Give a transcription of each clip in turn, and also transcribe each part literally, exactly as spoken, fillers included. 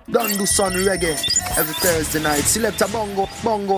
Don't do sun reggae every Thursday night. Select a bongo, bongo.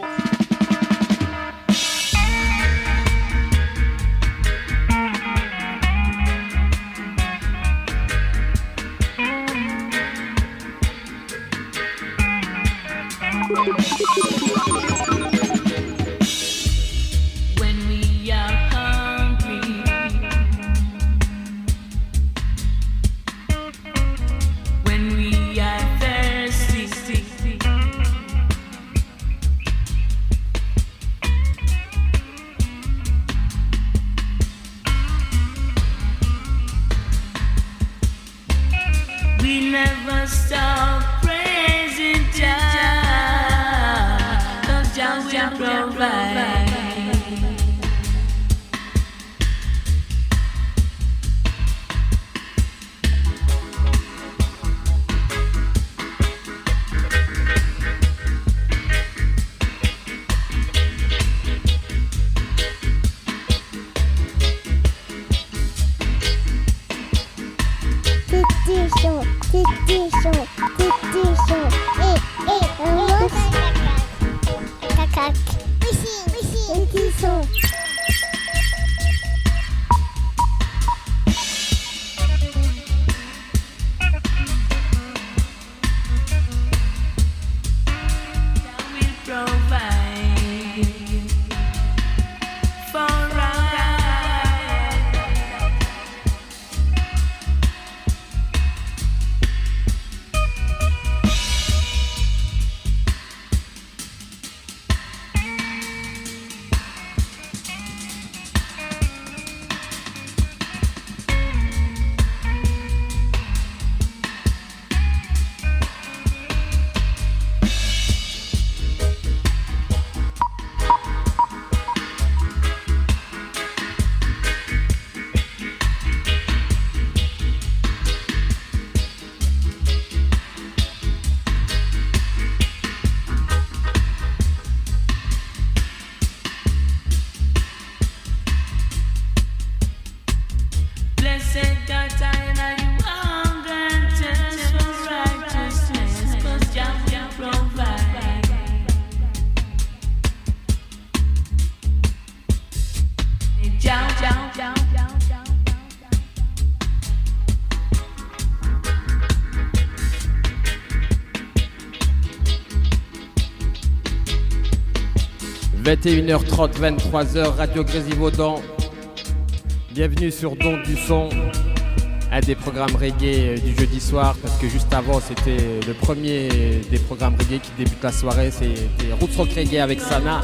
vingt et une heures trente, vingt-trois heures, Radio Grésivaudan. Bienvenue sur Don du Son, un des programmes reggae du jeudi soir, parce que juste avant c'était le premier des programmes reggae qui débute la soirée, c'était Roots Rock Reggae avec Sana.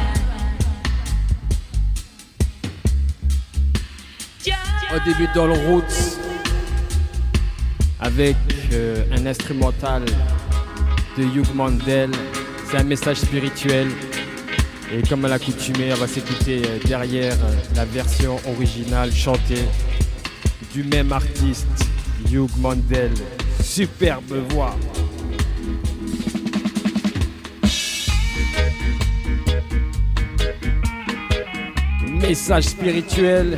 Au début dans le Roots, avec euh, un instrumental de Hugh Mandel, c'est un message spirituel. Et comme à l'accoutumée, on va s'écouter derrière la version originale chantée du même artiste, Hugh Mandel. Superbe voix. Message spirituel.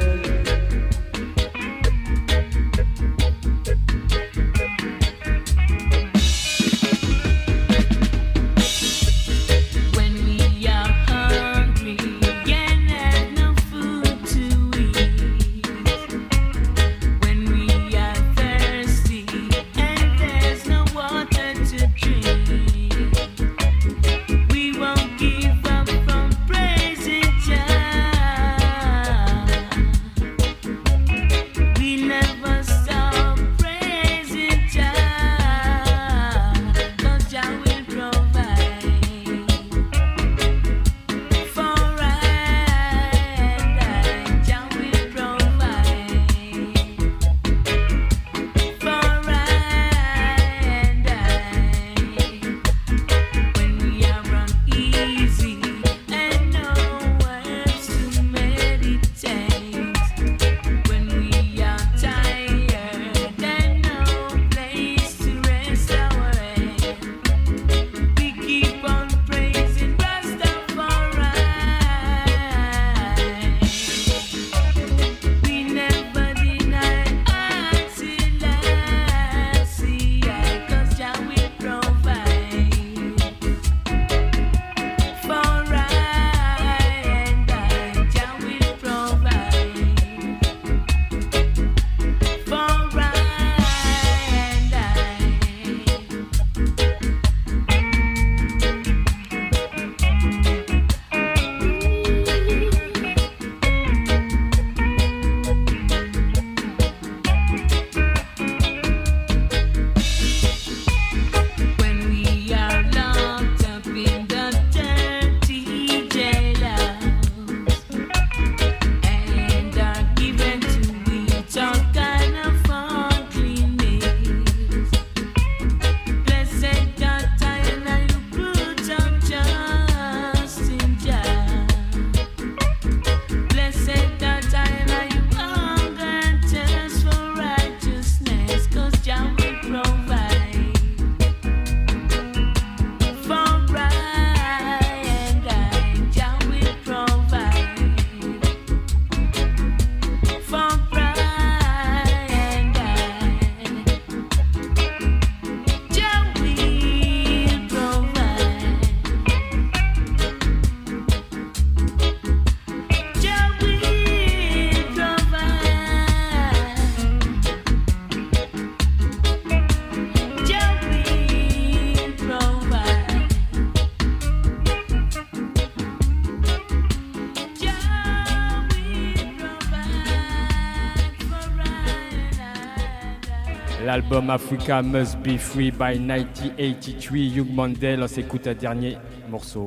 L'album Africa Must Be Free by dix-neuf quatre-vingt-trois, Hugh Mandel, on s'écoute un dernier morceau.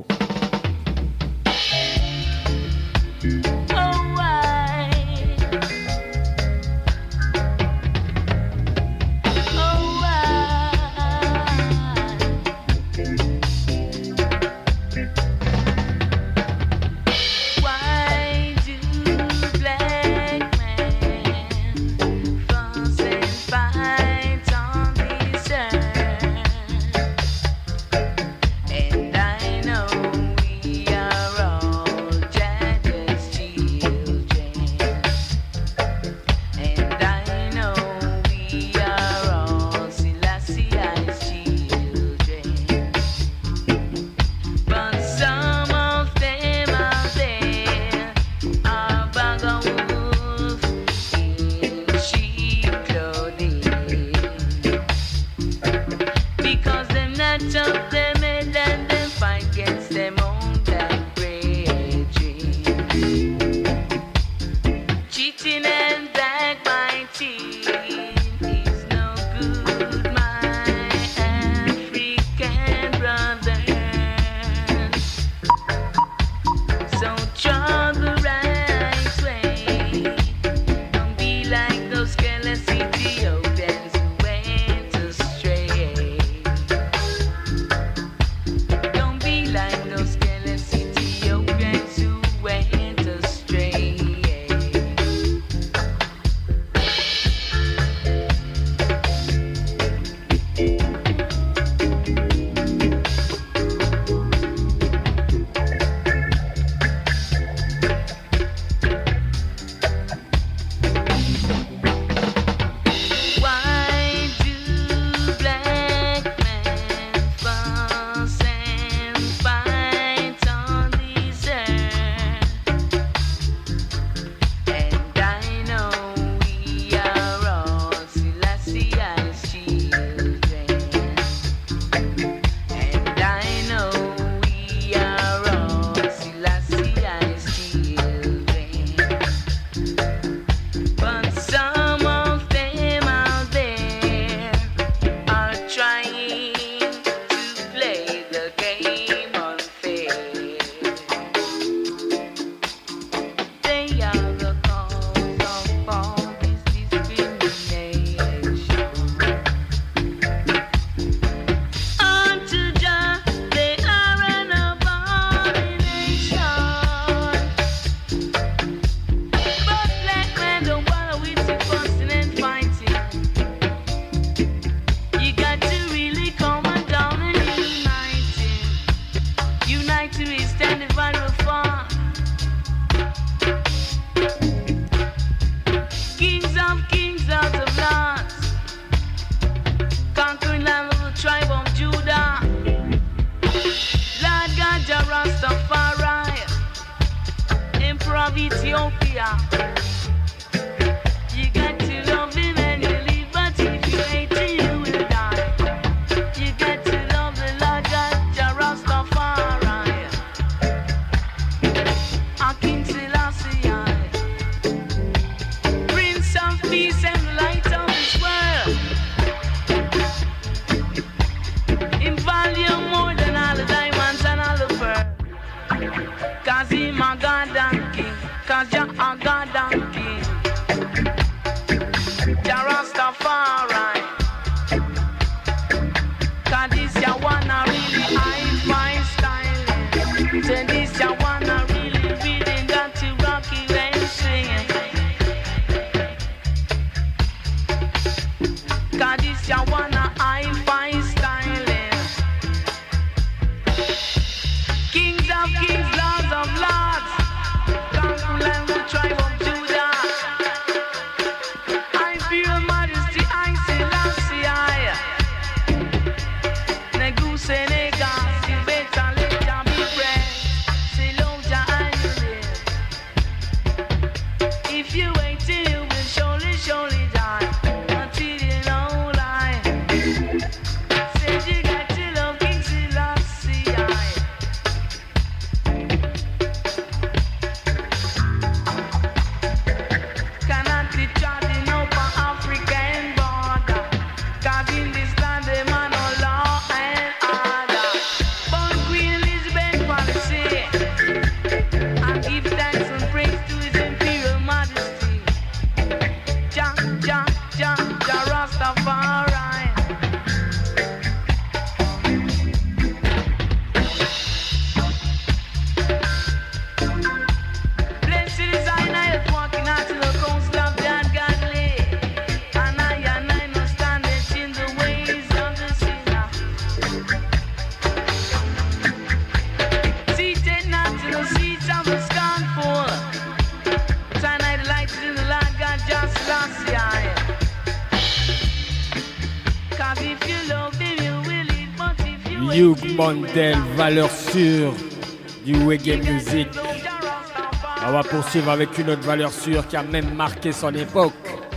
Hugh Mandel, valeur sûre du reggae music. On va poursuivre avec une autre valeur sûre qui a même marqué son époque.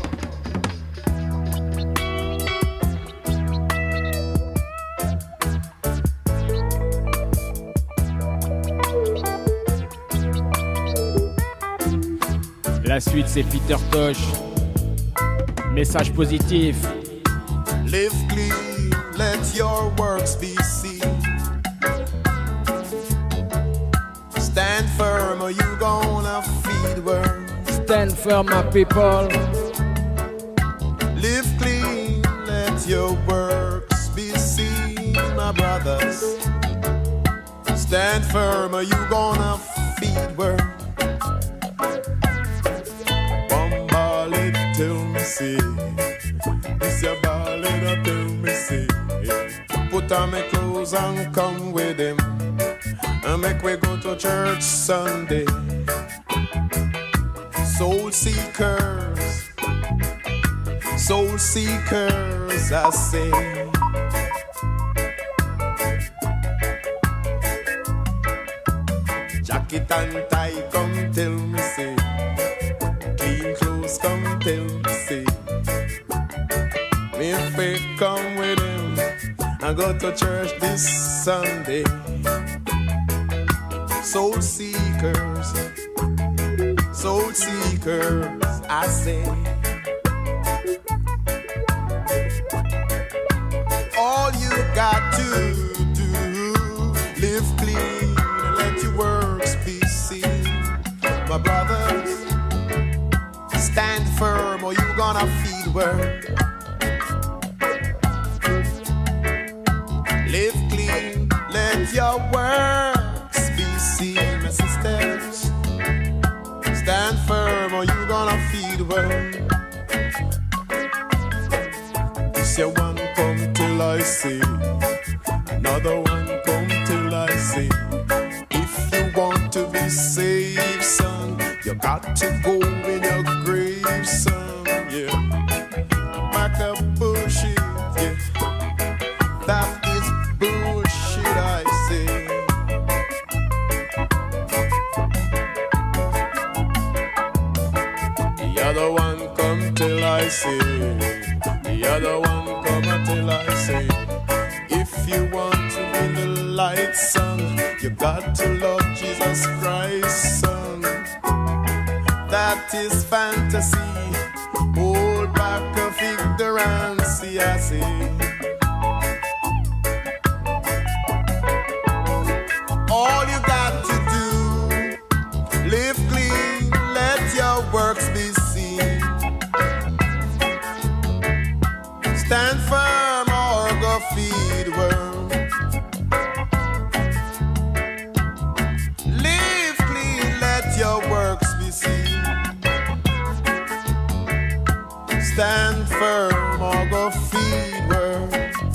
La suite c'est Peter Tosh. Message positif. Live clean, let your works be seen. Stand firm or you gonna feed worms. Stand firm, my people. Live clean, let your works be seen, my brothers. Stand firm or you gonna feed worms. Ballad, tell me say, this your ballad, tell me say. Put on my clothes and come with him, and make we go to church Sunday. Soul seekers, soul seekers, I say. Jacket and tie, come tell me say. Clean clothes, come tell me say. Me and faith come with him and go to church this Sunday. Soul seekers, soul seekers, I say. All you got to do, live clean and let your works be seen. My brothers, stand firm or you gonna feed worms. Live clean, let your works be seen, my sisters. Stand firm or you gonna feed worms. This your one come till I see, another one come till I see. If you want to be saved, son, you got to go in your grave, son, yeah. Back up bullshit, yeah. That is bullshit, I say. The other one come till I say. The other one come until I say. If you want to be the light, son, you got to love Jesus Christ, son. That is fantasy. Hold back of ignorance, I say. All you got to do, live clean, let your works be seen. Stand firm or go feed worms. Live clean, let your works be seen. Stand firm or go feed worms.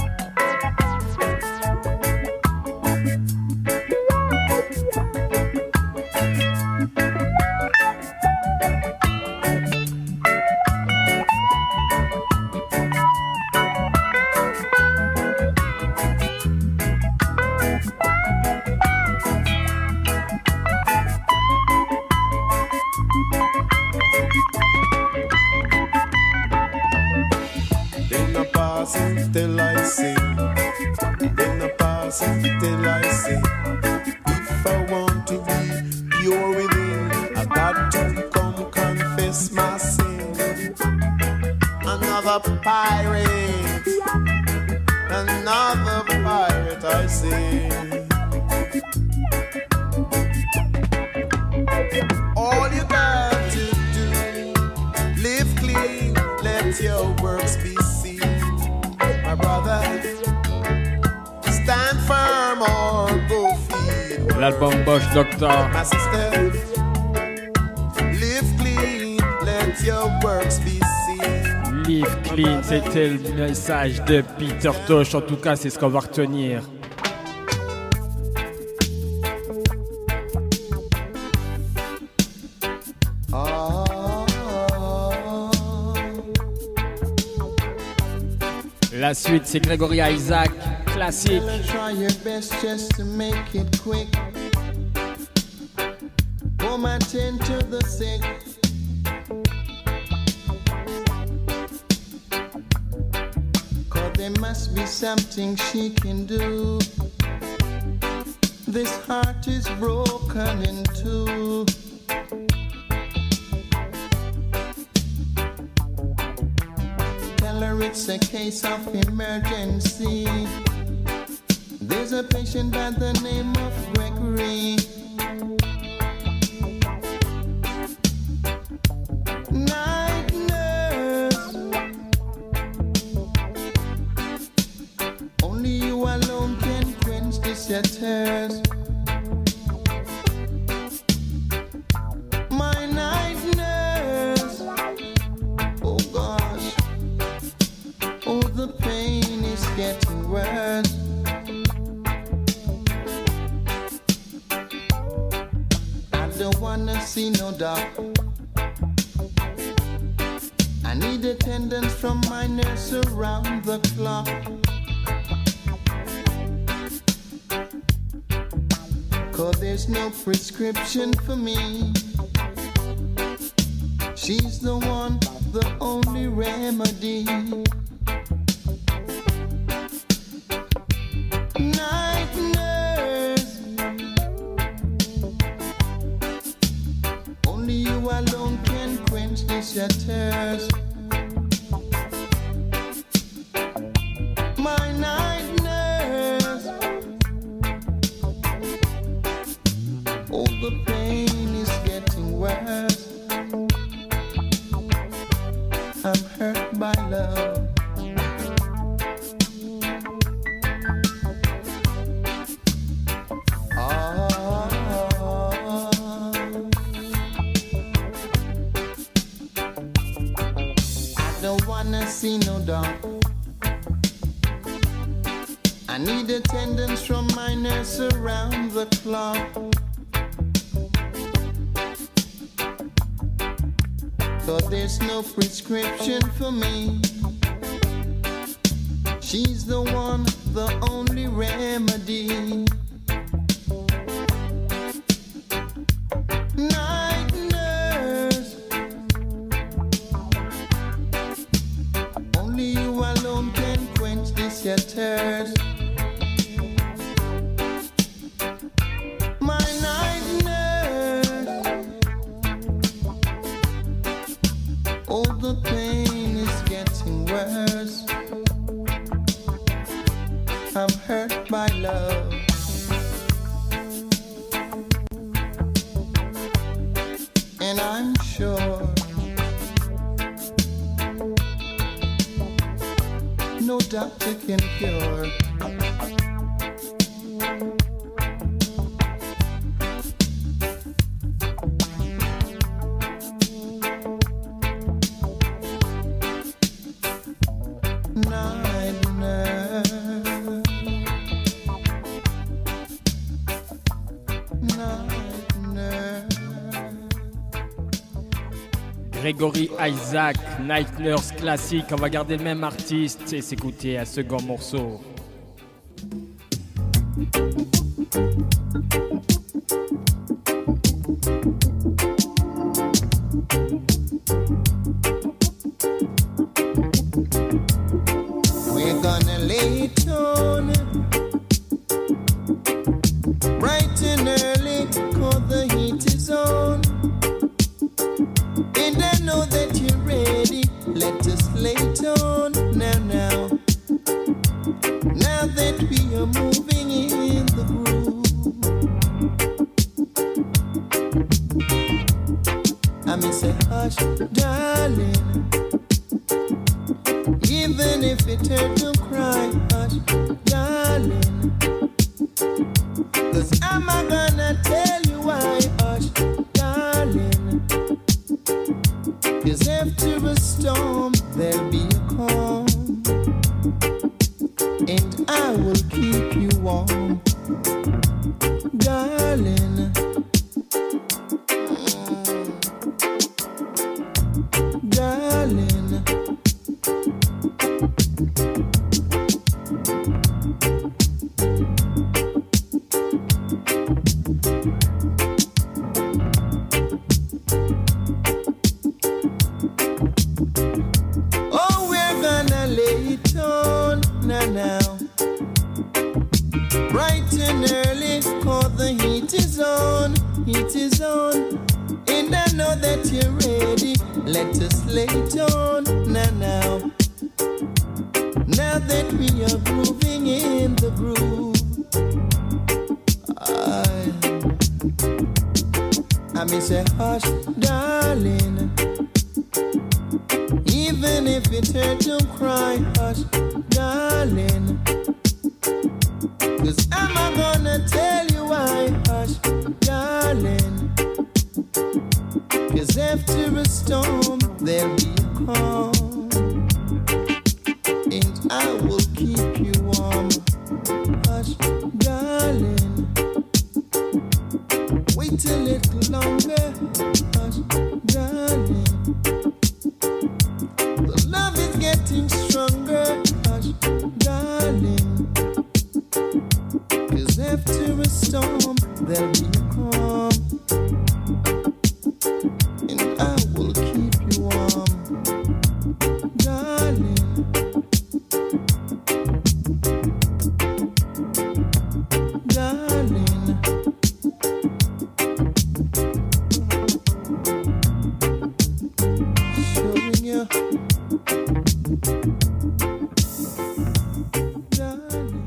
Till I see, then I pass till I see. If I want to be pure within, I got to come confess my sin. Another pirate, another pirate, I say. All you got to do, live clean, let your works be seen. My brother, stand firm or go feed. L'album Bosch Doctor. My sister, live clean, let your works be seen. Live clean, c'était le message de Peter Tosh. En tout cas, c'est ce qu'on va retenir. La suite, c'est Gregory Isaac, classique. Try your best just to make it quick. Home attend to the sick. Cause there must be something she can do. This heart is broken in two. Tell her it's a case of emergency. There's a patient by the name of Gregory. Night nurse, only you alone can quench this your thirst. My night nurse, oh gosh, oh the pain is getting worse. I don't wanna see no doctor. I need attendance from my nurse around the clock. Cause there's no prescription for me. She's the one, the only remedy. Night nurse, only you alone can quench this your thirst. My night nurse, oh the pain is getting worse. I'm hurt by love. See no doubt. I need attendance from my nurse around the clock. Cause there's no prescription for me. She's the one, the only remedy. Night nurse, only you alone can quench this your thirst. My night nurse, oh the pain is getting worse. I'm hurt by love. And I'm sure no doctor can cure. Night nurse, night nurse. Gregory Isaac, Night Nurse classique. On va garder le même artiste et s'écouter un second morceau. We're gonna lay it on bright and early, cause the heat is on. And I know that you're ready. Let us lay it on now, now. Now that we are moving in the groove. I may say hush, darling. Even if it hurt, don't cry, hush, darling. Cause I'm not gonna tell you why, hush, darling. Cause after a storm, there'll be a calm. And I will keep you warm, darling. Darling. on. And I know that you're ready. Let us lay it on now, now. Now that we are grooving in the groove, I, I may say hush, darling. Even if it hurts, don't cry, hush, darling. Cause am I gonna tell you why, hush, darling. Cause after a storm, there'll be a calm. And I will keep you warm, hush, darling. Wait a little longer, hush, darling. The love is getting stronger, hush, darling. Cause after a storm, there'll be a calm. And I will keep you warm, darling. Darling, showing you, darling.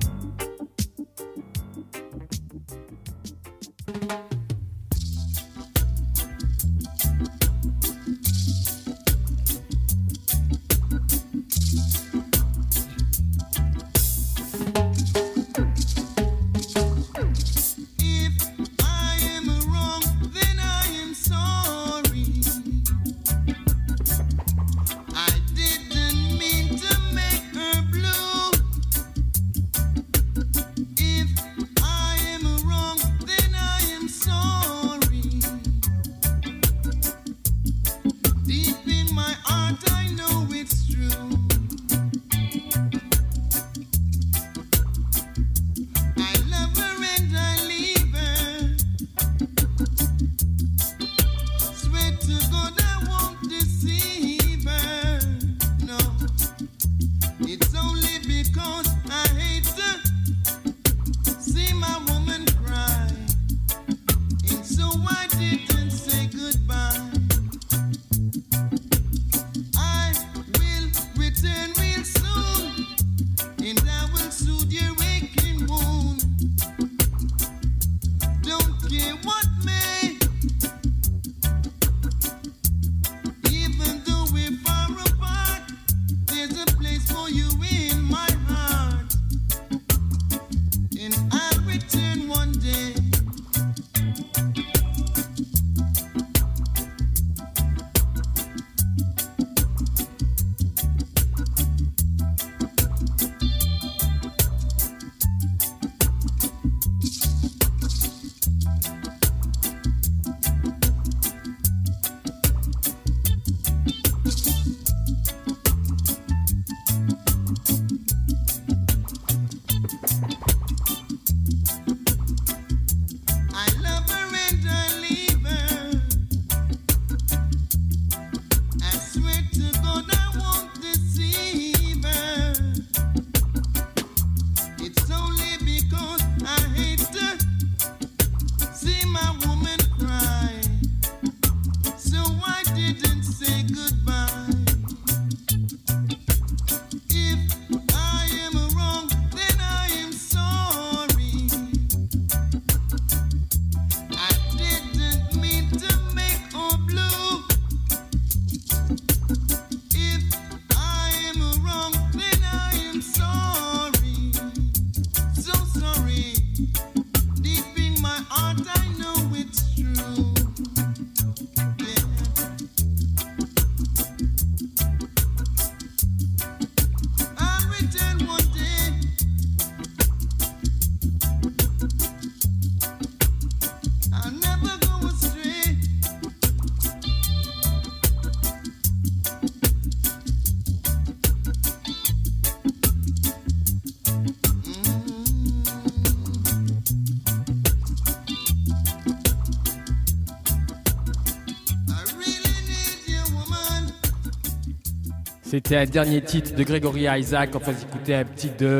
C'était un dernier titre de Gregory Isaac, on faisait écouter un petit dub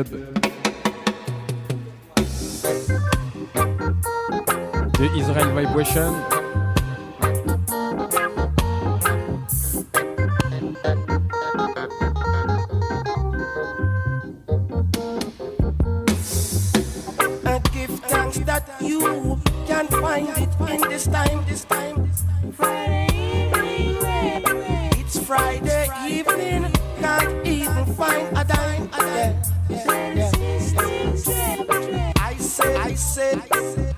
de Israel Vibration. that you can find it in this time, this time. Friday evening, it's Friday evening, can't even find a dime. Yeah, yeah, yeah. I said, I said, I said.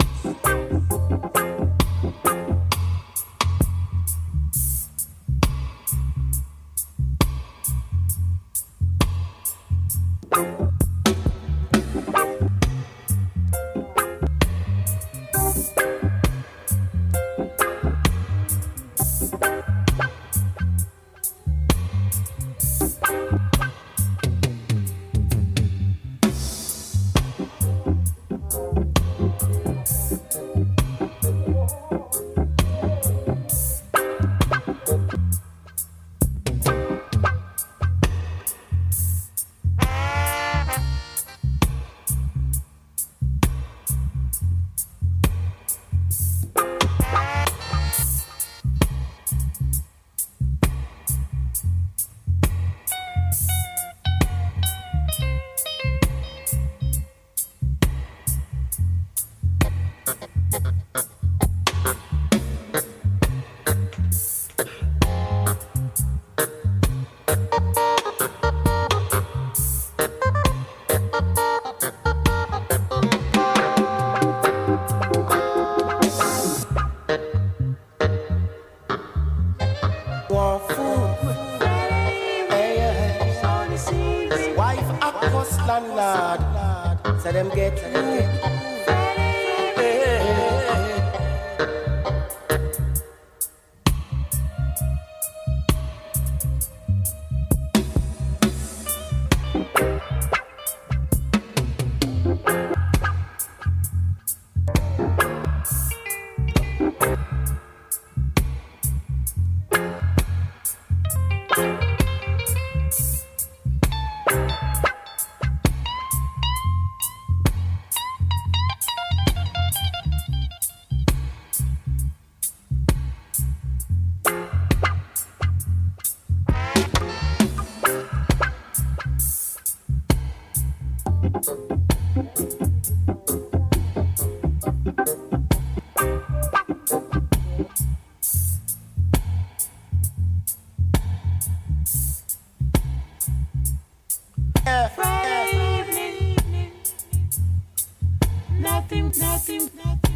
So them get, so them get. Nothing, nothing, nothing.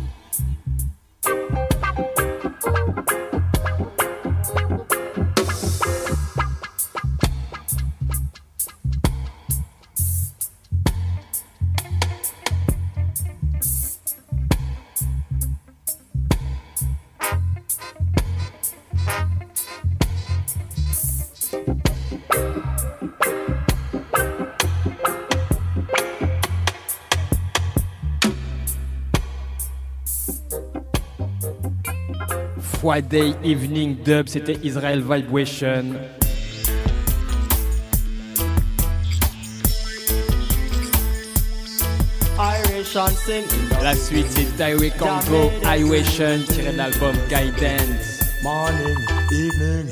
Friday Evening Dub, c'était Israel Vibration. La suite c'est Tyree Congo, Iration, tiré de l'album Guidance. Morning, evening.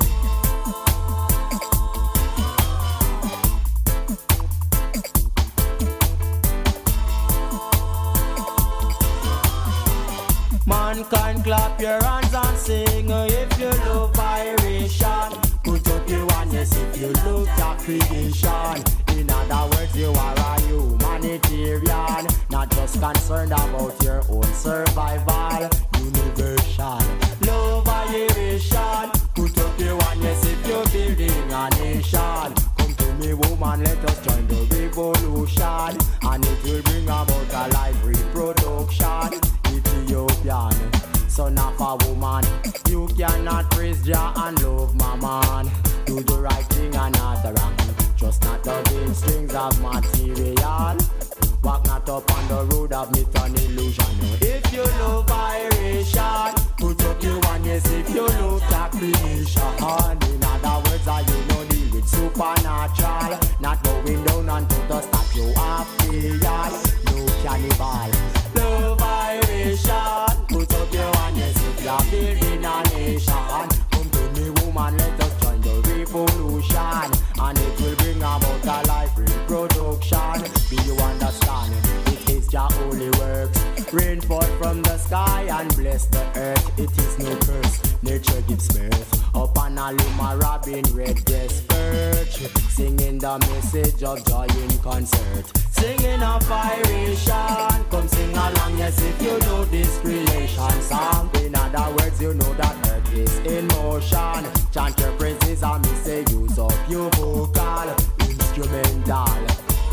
Mankind, clap your hands and sing if you love vibration. Put up your one, yes, if you love that creation. In other words, you are a humanitarian, not just concerned about your own survival. Universal love vibration. Put up your one, yes, if you're building a nation. Come to me, woman, let us join the revolution, and it will bring about a life reproduction. Ethiopian, son of a woman, you cannot praise Jah and love my man. Do the right thing and not the wrong, just not loving strings of material. Walk not up on the road of myth and illusion. If you love vibration, put up your one, yes, if you love that creation. In other words, are you know deal with supernatural, not going down unto the stop you have fear. No cannibal, love vibration. Put up your one, yes, if you're building a nation. Come to me, woman, let us join the revolution, and it will bring about a life reproduction. Do you understand? It is your holy works Rain fall from the sky and bless the earth. It is no curse, nature gives birth. Upon a luma robin, redbreast perch, singing the message of joy in concert. Singing a viration, come sing along, yes, if you know this creation song. In other words, you know that earth is in motion. Chant your praises and me say use up your vocal instrumental.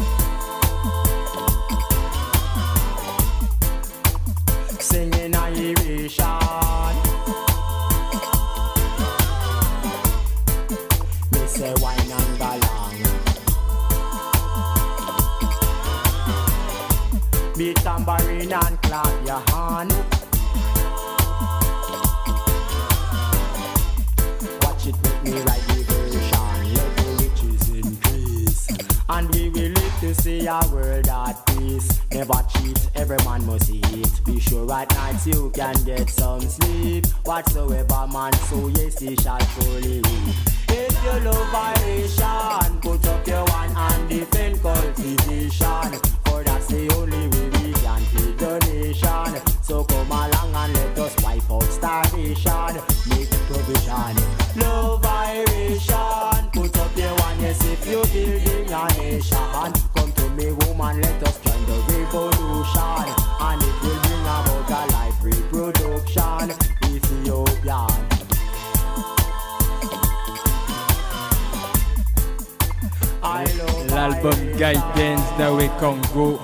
Singing a iration. Me say wine and galang. Beat tambourine and clap your hand. Watch it with me right the version. Let the riches in peace, and we will live to see our world at peace. Never cheat, every man must eat. Be sure at night you can get some sleep. Whatsoever man sow, yes he shall surely reap. If you love variation, put up your one and defend cultivation. For that's the only way we can feed the nation. So come along and let us wipe out starvation. Make provision. Love variation, put up your one, yes, if you're building a nation. Come to me, woman, let us join the revolution. And it will bring about a life reproduction. Ethiopian. L'album Guidance d'Awe Congo.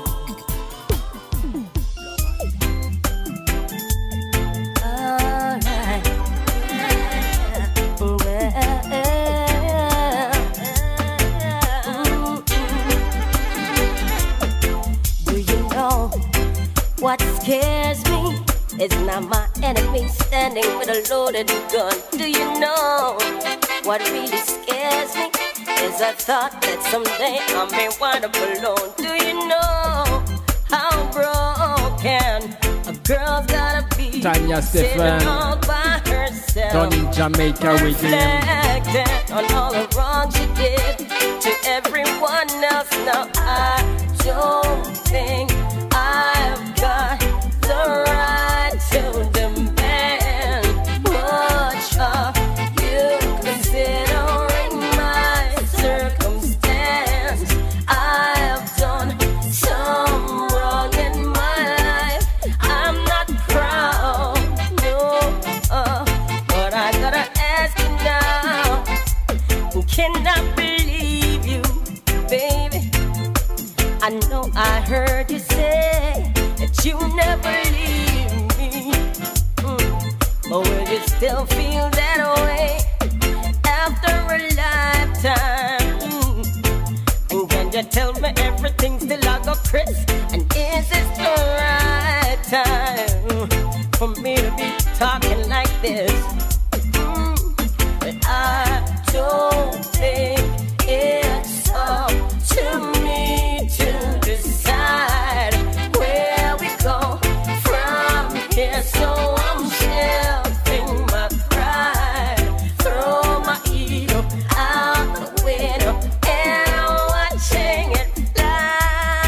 What scares me is not my enemy standing with a loaded gun. Do you know what really scares me? Is a thought that someday I may wind up alone. Do you know how broken a girl's gotta be? Tanya Stefan, all by herself, done in Jamaica with him. Reflecting on all the wrong she did to everyone else. Now I don't think I've got the right to demand much of you, considering my circumstance. I've done some wrong in my life. I'm not proud, no, uh, but I gotta ask you now. Cannot believe you, baby. I know I heard you say that you never leave me, mm. But will you still feel that way after a lifetime? Mm. And can you tell me everything still I go crisp? And is this the right time for me to be talking like this? Mm. But I don't think it's up to me to decide where we go from here. So I'm shelving my pride, throw my ego out the window, and I'm watching it fly.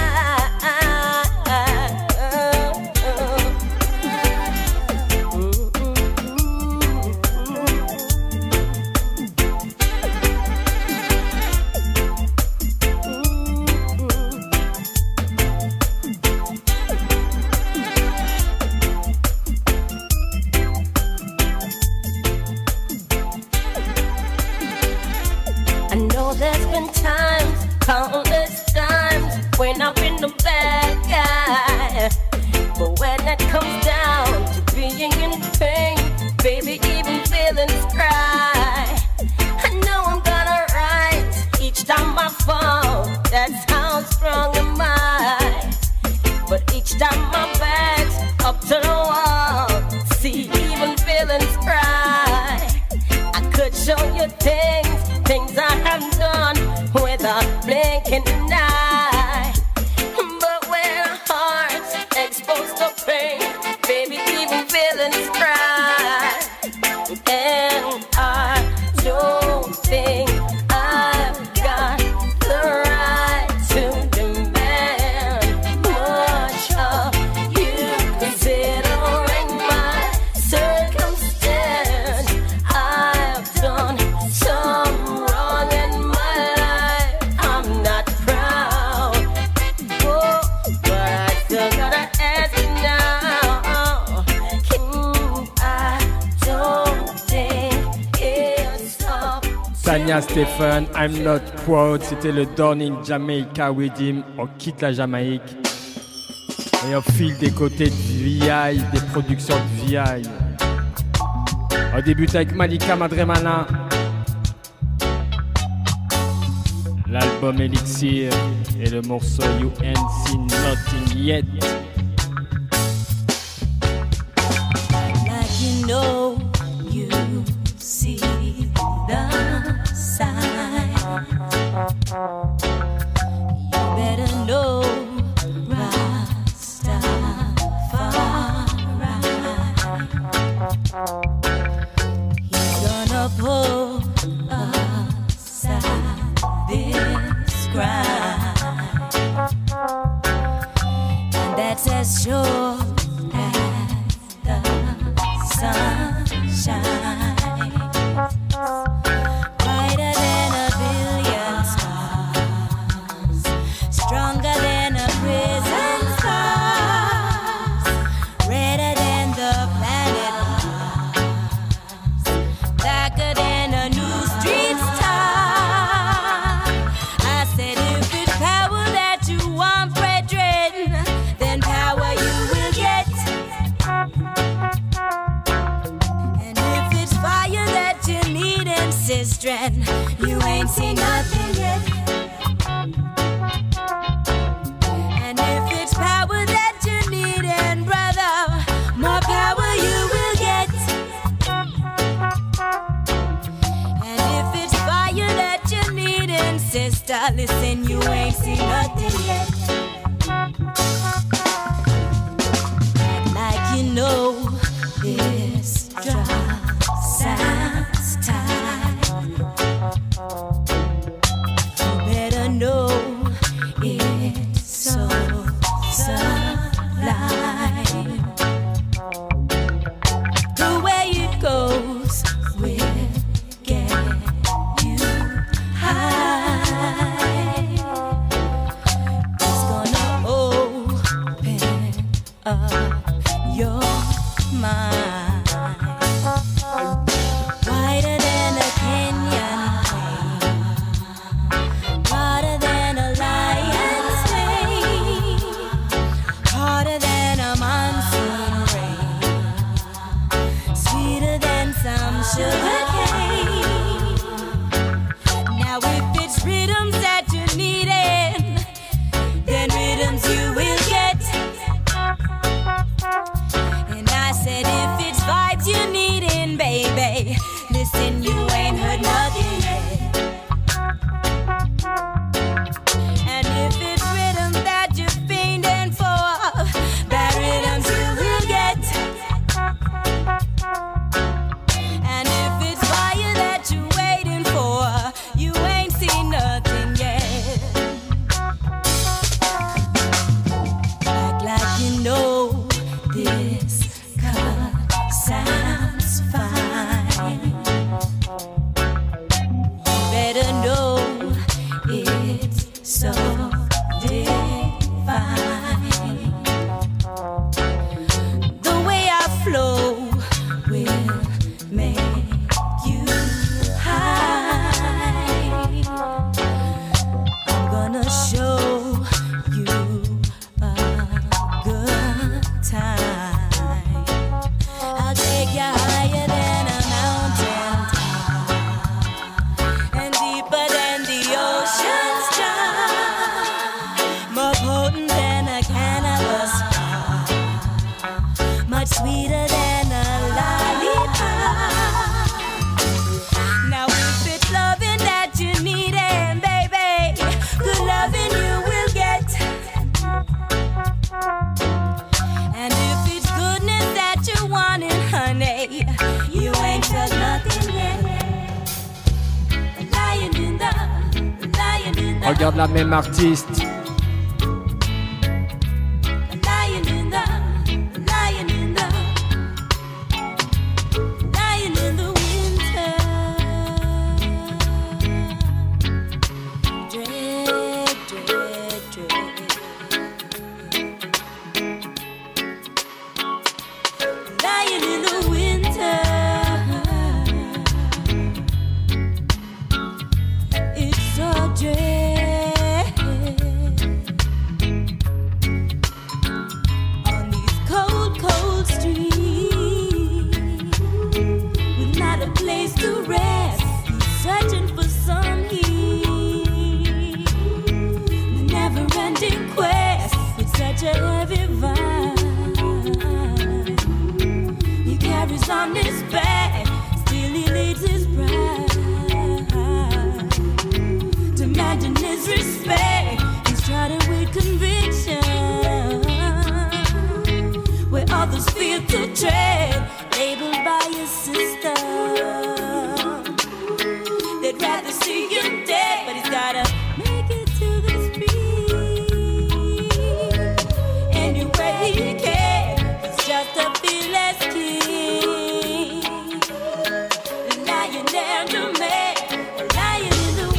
I know there's been times, countless times, when I've been the bad guy. But when it comes down to being in pain, baby, even feelings cry. I know I'm gonna rise each time I fall. That's how strong am I. But each time my back's up to the wall, see, even feelings cry. I could show you things, things I have done without blinking an eye. But when our hearts exposed to pain, baby, even feelings cry. And I don't think I've got the right to demand much of Kenya Stephen, I'm not proud. C'était le Dorning Jamaica Rhythm. On quitte la Jamaïque et on file des côtés de V I, des productions de V I. On débute avec Malika Madremana. L'album Elixir et le morceau You Ain't Seen Nothing Yet. Like you know, you see the sign. You better know Rastafari. He's gonna pull aside this crime, and that's as sure as the sun shines, brighter than a billion stars, stronger than a prison stars, redder than the planet Mars, darker than a new street star. I said if it's power that you want, brethren, then power you will get. And if it's fire that you need, ancestran, you ain't seen nothing yet. And if it's power that you need, and brother, more power you will get. And if it's fire that you need, and sister, listen, you ain't seen nothing yet. Like you know, this drop sounds tight. You better know it's so sublime. The way it goes will get you high. It's gonna open up your mind. Wider than a Kenyan plain, broader than a lion's mane, harder than a monsoon rain, sweeter than some sugar cane. Now if it's rhythms that you're needing, then rhythms you will get. And I said if it's vibes you needing, baby, listen, you ain't heard nothing yet. And if it's rhythm that you're fiending for, that rhythms you will get. And if it's fire that you're waiting for, you ain't seen nothing yet. Act like you know this cut sounds fine. You better know it's so divine. The way I flow will make you high. I'm gonna show you a good time. I'll take you higher than a mountain top, and deeper than the ocean's drop, more potent than a cannabis pop, much sweeter than a lollipop. Now if it's loving that you need, and baby, good loving you will get. And if it's goodness that you wanted, honey, you ain't felt nothing yet. Lying in the, lying in the, Regarde la même artiste. lying in the, lying in the, lying in the winter. Dread, dread, dread. Lying in the winter. on his back, still he leads his pride. Demanding his respect, he's trying with conviction. Where others fear to tread, labeled by his sister. They'd rather see you dead, but he's gotta make it to the street. Anyway he can, he's just a fearless king. Lying down to me, lying in the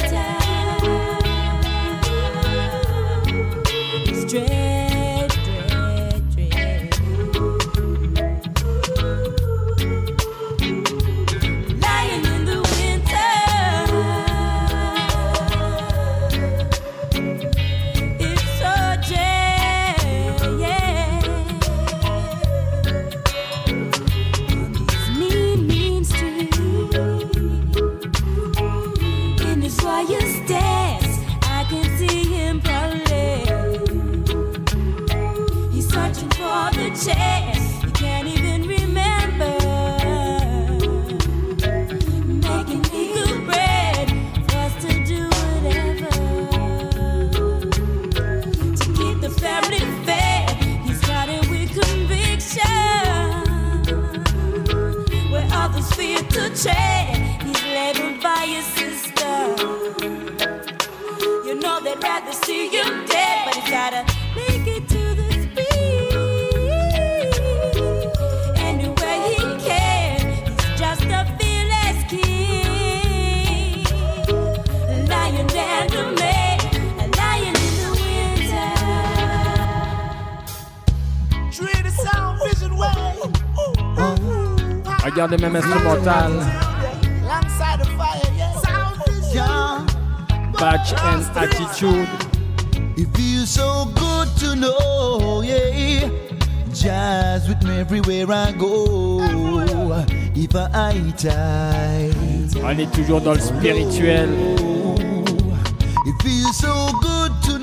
winter. He's dread, dread, dread. Lying in the winter. It's so dread, yeah. On these mean, mean streets, in his royal stance, I can see him proudly. He's searching for the chance he can't even remember. Making legal bread for us to do whatever. To keep the family fed, he's got it with conviction. Where others fear to tread, he's labeled by his sister. You know they'd rather see you dead, but he's gotta make it to the speed. Anyway he can, he's just a fearless king. Lying down to me, lying in the winter. Treat the sound vision way. Regardez même instrumental, Alongside the fire, yeah. Sound vision. Batch and Attitude. It feels so good to know, yeah. Jazz with me everywhere I go. If I tight, On est toujours dans le spirituel. it feels so good to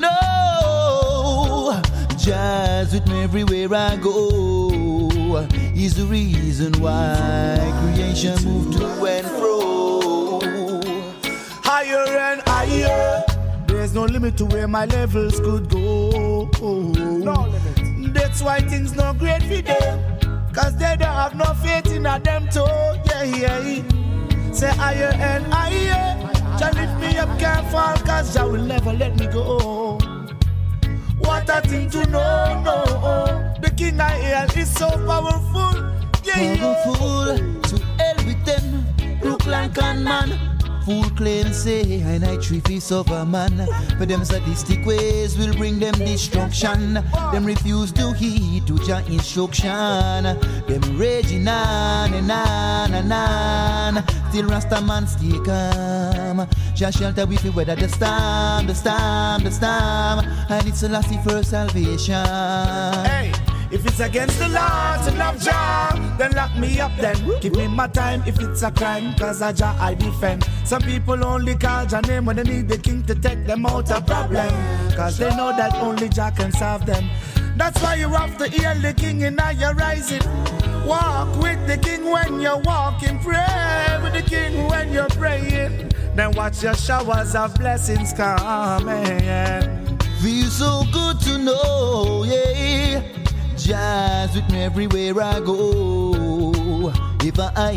know. Jazz with me everywhere I go. Is the reason why creation moved to and fro. Higher and higher. There's no limit to where my levels could go. No limit. That's why things not great for them. Cause they don't have no faith in a them too. Yeah, yeah. Say higher and higher. Jah lift me up, can't fall. Cause Jah will never let me go. What a thing to know, no. The king I hail is so powerful. Yeah, yeah. Powerful, to hell with them. Brooklyn can man. Fool claim say I night three feet of a man. For them sadistic ways will bring them destruction. Them refuse to heed to Jah instruction. Them raging on and on and on. Still Rasta man stay calm. Jah shelter we feel weather the storm, the storm, the storm. And it's a lasting for salvation. Hey, if it's against the law to love Jah, then lock me up then. Give me my time if it's a crime, cause I Jah I defend. Some people only call Jah name when they need the king to take them out of problem. Cause they know that only Jah can solve them. That's why you have to hear the king in your rising. Walk with the king when you're walking. Pray with the king when you're praying. Then watch your showers of blessings coming. Feel so good to know, yeah. Jazz with me everywhere I go. If I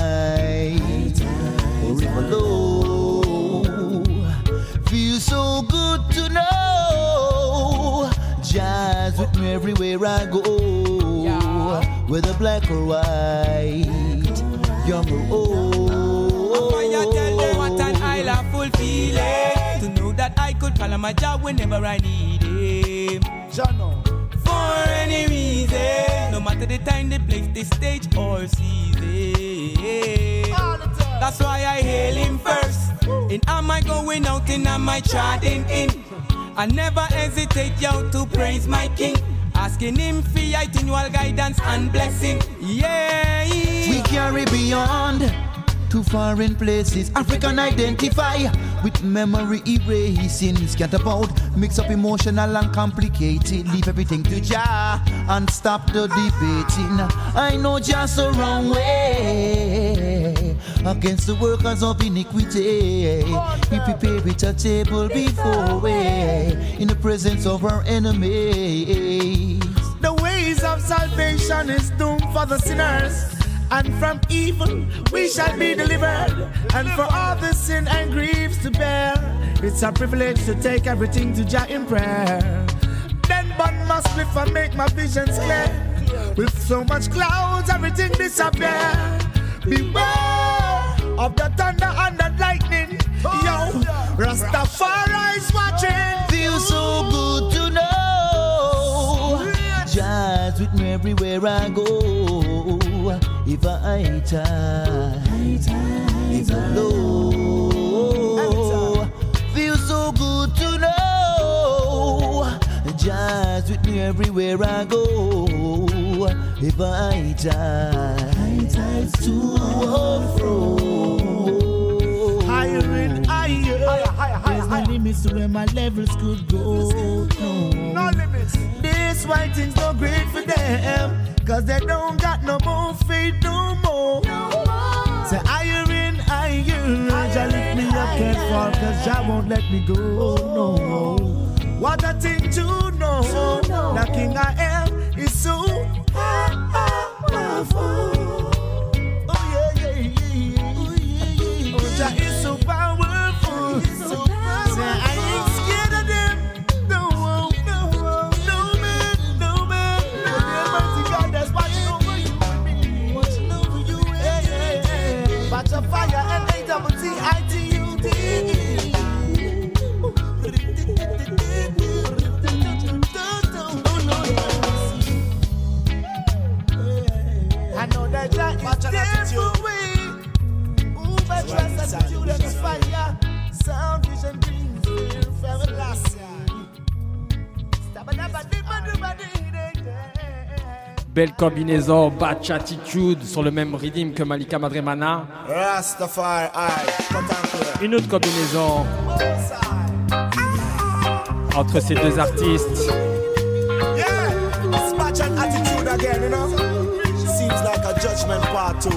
tight or if I low, feel so good to know. Jazz with me everywhere I go. Whether black or white, young or old. I tell them what an island full feeling. To know that I could call on my job whenever I need him. Jano. For any reason, no matter the time, the place, the stage or season. That's why I hail him first. And am I going out and am I trotting in? I never hesitate yo to praise my king. Asking him for itinual guidance and blessing. Yeah. We carry beyond to foreign places. African identify with memory erasing. Scat about, mix up emotional and complicated. Leave everything to Jah and stop the debating. I know just a wrong way against the workers of iniquity. We prepare it a table before we in the presence of our enemies. The ways of salvation is doomed for the sinners, and from evil we shall be delivered. And for all the sin and griefs to bear, it's a privilege to take everything to Jah in prayer. Then burn my spliff and make my visions clear. With so much clouds, everything disappear. Beware of the thunder and the lightning. Yo, Rastafari's watching. Feels so good to know Jah's with me everywhere I go. If I tie, if I low, feels so good to know Jah's with me everywhere I go. If I tie, to or fro, higher and higher, higher, higher, higher. There's no limits to where my levels could go. No, no limits. This why things no great for them, cause they don't got no more faith no more. No more. Say higher and higher, Jah lift me up and fall, cause Jah won't let me go. No, what a thing to know, the King I am is so powerful. Oh yeah, yeah, yeah. Oh yeah, yeah. Oh, Jah is so powerful. So powerful. Say I ain't scared of them. No, no, no man, no man. No Almighty God that's watching over you and me, watching over you. Yeah, yeah, yeah. Watch a fire and A double T I T U D. I know that Jah is there for me. Ooh, my trust attitude and fire. Sound vision dreams will forever last. Belle combinaison, Batch Attitude sur le même rhythm que Malika Madremana. Rastafari, une autre combinaison entre ces deux artistes. Yeah, it's Batch Attitude again, you know. Seems like a judgment part two.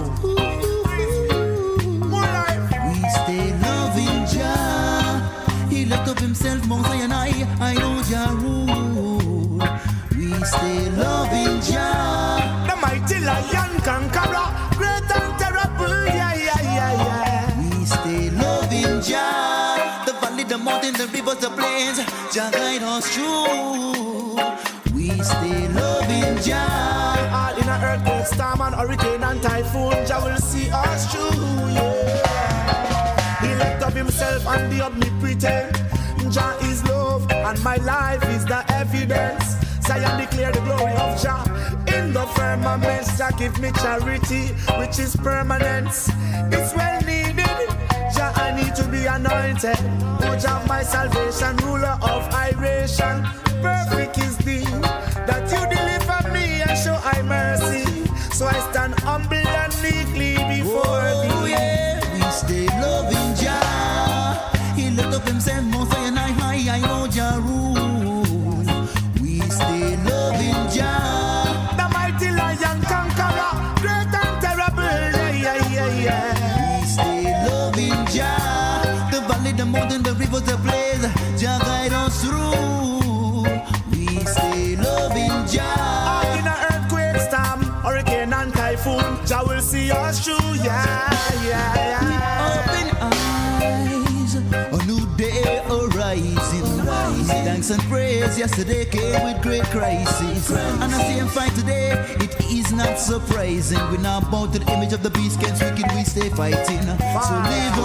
More life. We stay loving Jah. He left up himself, Mount Zion, I, I know Jah rule. We stay loving Jah. The mighty lion conqueror, great and terrible, yeah, yeah, yeah, yeah. We stay loving Jah. The valley, the mountain, the rivers, the plains, Jah guide us through. We stay loving Jah. All in a earthquake, storm and hurricane and typhoon, Jah will see us through, yeah. He left up himself and the omnipotent. Jah is love and my life is the evidence. Zion declare the glory of Jah in the firmament. Jah give me charity, which is permanent. It's well needed. Jah, I need to be anointed. Oh Jah, my salvation, ruler of iration. Perfect is thee, that you deliver me and show I mercy. So I stand humble and meekly before oh, thee. Yeah. We stay loving Jah. He lift up himself, Mount Zion, I high, I know Jah rule. We stay loving Jah. The mighty lion conqueror, great and terrible, yeah, yeah, yeah, yeah. We stay loving Jah. The valley, the mountain, the rivers, the blaze, Jah guide us through. We stay loving Jah. All in a earthquake, storm, hurricane and typhoon, Jah will see us through, yeah, yeah, yeah. Open eyes, a new day arising. Thanks and praise, yesterday came with great crisis. And the same fight today, it is not surprising. We're now bound to the image of the beast, against wicked we stay fighting. So live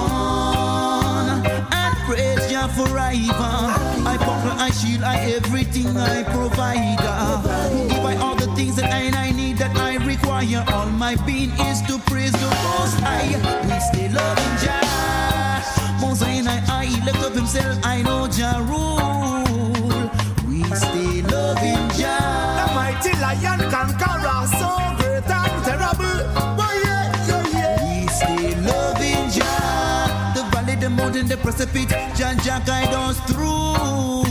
on and praise Jah forever. I buckle, I shield, I everything I provide. Give I all the things that I, I need, that I require. All my being is to praise the Most High. We stay loving Jah. Mount Zion, I, I lift up himself, I know Jah rule. We stay loving Jah. The mighty lion conqueror, so great and terrible. Oh yeah, yeah, yeah. We stay loving mountain, the precipice, Jah Jah guide us through.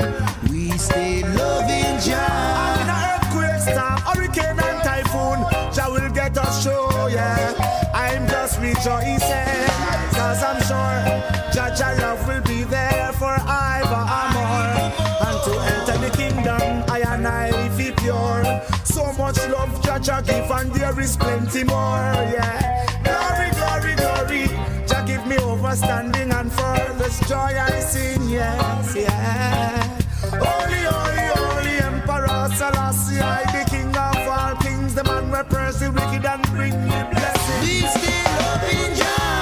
We stay loving Jah. In an earthquake, storm, hurricane and typhoon, Jah will get us through, yeah. I'm just rejoicing, cause I'm sure Jah Jah love will be there forever and more. And to enter the kingdom, I and I feel pure. So much love Jah Jah give, and there is plenty more, yeah. Glory, glory, glory, Jah give me overstanding, and for this joy I sing, yes, yeah. Holy, holy, holy Emperor Selassie, I the King of all kings, the man who purge the wicked and bring me blessings. We stay loving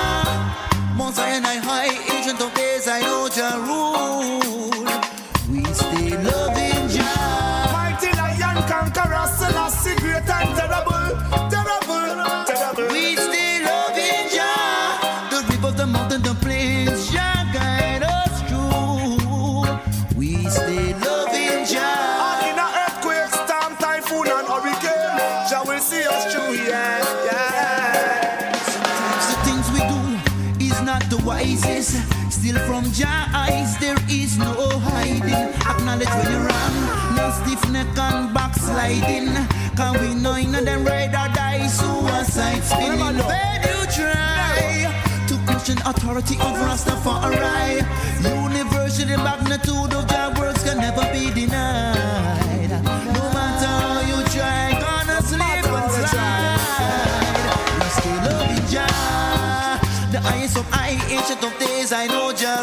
Jah, Mount Zion I high, ancient of days I know Jah rule. We stay loving Jah, mighty lion conqueror Selassie, great and terrible, terrible, terrible. We stay loving Jah, the river, the mountain, the plains, Jah guide us through. We stay loving Jah. And in an earthquake, storm, typhoon and hurricane, Jah will see us through, yeah, yeah. Sometimes the things we do is not the wisest. Still from Jah eyes there is no hiding. Acknowledge when you're wrong, no stiff neck and backsliding. Can we know in them ride or die, suicide spinning. Where do you try to question authority of Rastafari? Universal magnitude of Jah words can never be denied. No matter how you try, gonna slip and slide. We still loving Jah, the highest of high, ancient of days, I know Jah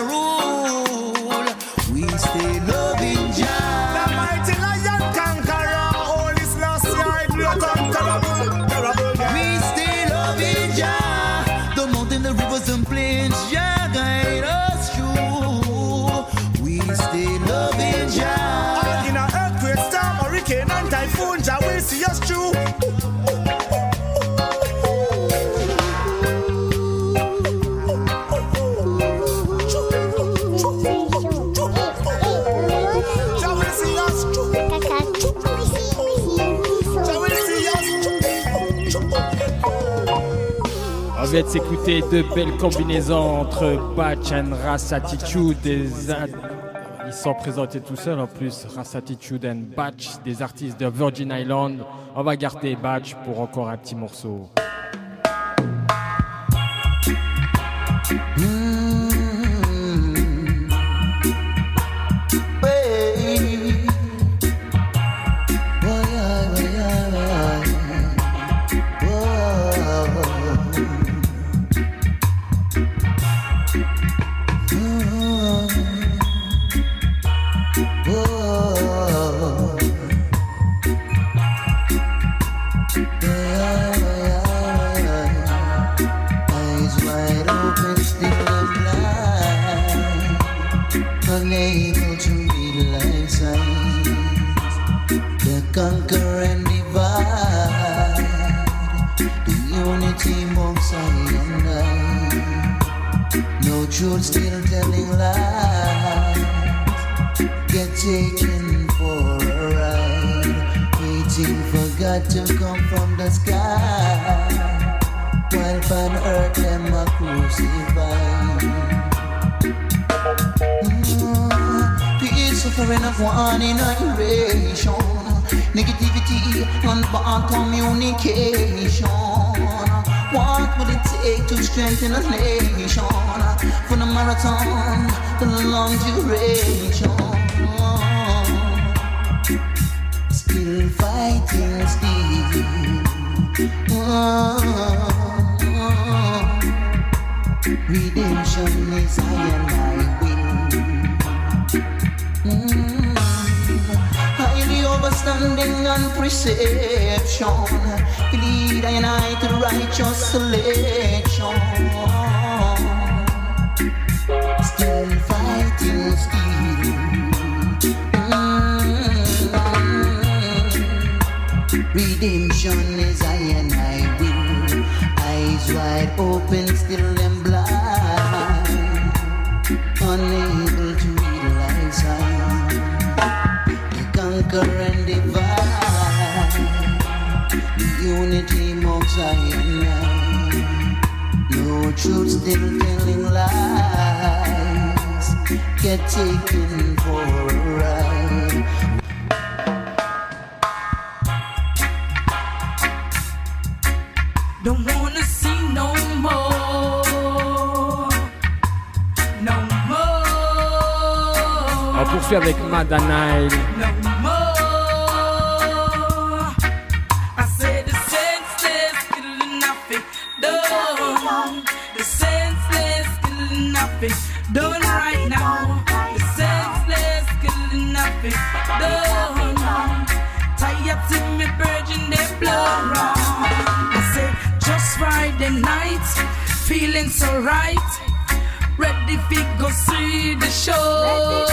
rule. We stay loving Jah, the mighty lion conqueror, all is lost, yeah, great and terrible, terrible, yeah. We stay loving Jah, the mountain, the rivers and plains, Jah guide us through. We stay loving Jah. And in an earthquake, storm, hurricane and typhoon, Jah will see us through. On vient de s'écouter deux belles combinaisons entre Batch et Ras Attitude. Des ad... Ils sont présentés tout seuls en plus, Ras Attitude et Batch, des artistes de Virgin Island. On va garder Batch pour encore un petit morceau. Unable to read life signs, the conquer and divide, the unity amongst I and I. No truth, still telling lies, get taken for a ride, waiting for God to come from the sky, while on earth them are crucified. Suffering of one inspiration, negativity and bad communication. What will it take to strengthen a nation? For the marathon, the long duration. Still fighting, still. Redemption is high and I win. Mm. Highly overstanding and perception, lead I and I to righteous selection. Still fighting, still. Mm. Redemption is I and I win. Eyes wide open, still and blind, unable to realize I conquer and divide, the unity amongst I and I. No truth, still telling lies. Get taken for a ride. Don't wanna see no more, no more. On poursuit avec Madanail. No more. I say the senseless killing nothing done. The senseless killing nothing done right now. The senseless killing nothing done. Tired to me virgin they blood run. I say just Friday night, feeling so right. Ready fi go see the show.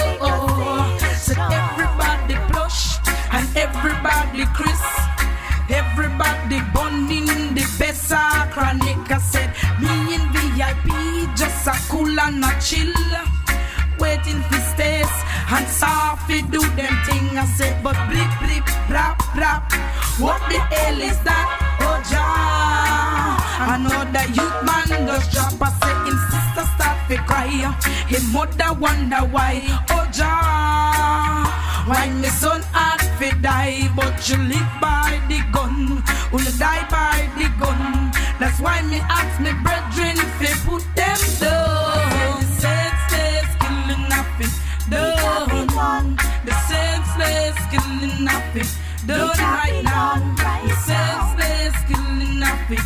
So everybody plush and everybody crisp. Everybody bonding the best chronic. I said me in V I P just a cool and a chill. Waiting for stays and soft do them thing. I said but blip blip blap blap. What the hell is that? Oh Jah, I know that youth man does drop. I say him sister start to cry. Him mother wonder why. Oh Jah, why my son had to die? But you live by the gun, you die by the gun. That's why me ask me brethren if they put them down. The senseless killing nothing done. The senseless killing nothing done right now. The senseless killing nothing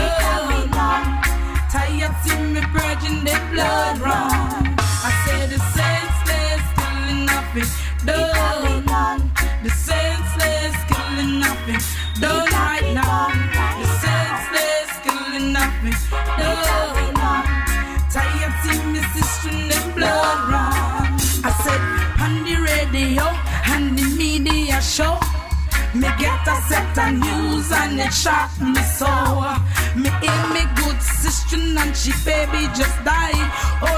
done. Tired see me virgin the blood run. I said the senseless killing nothing done. The senseless killing nothing done right now. The senseless killing nothing done. Tired see me sister the blood run. I said on the radio and the media show. Me get a set of news and it shocked me so. Me in me good sister and she baby just died. Oh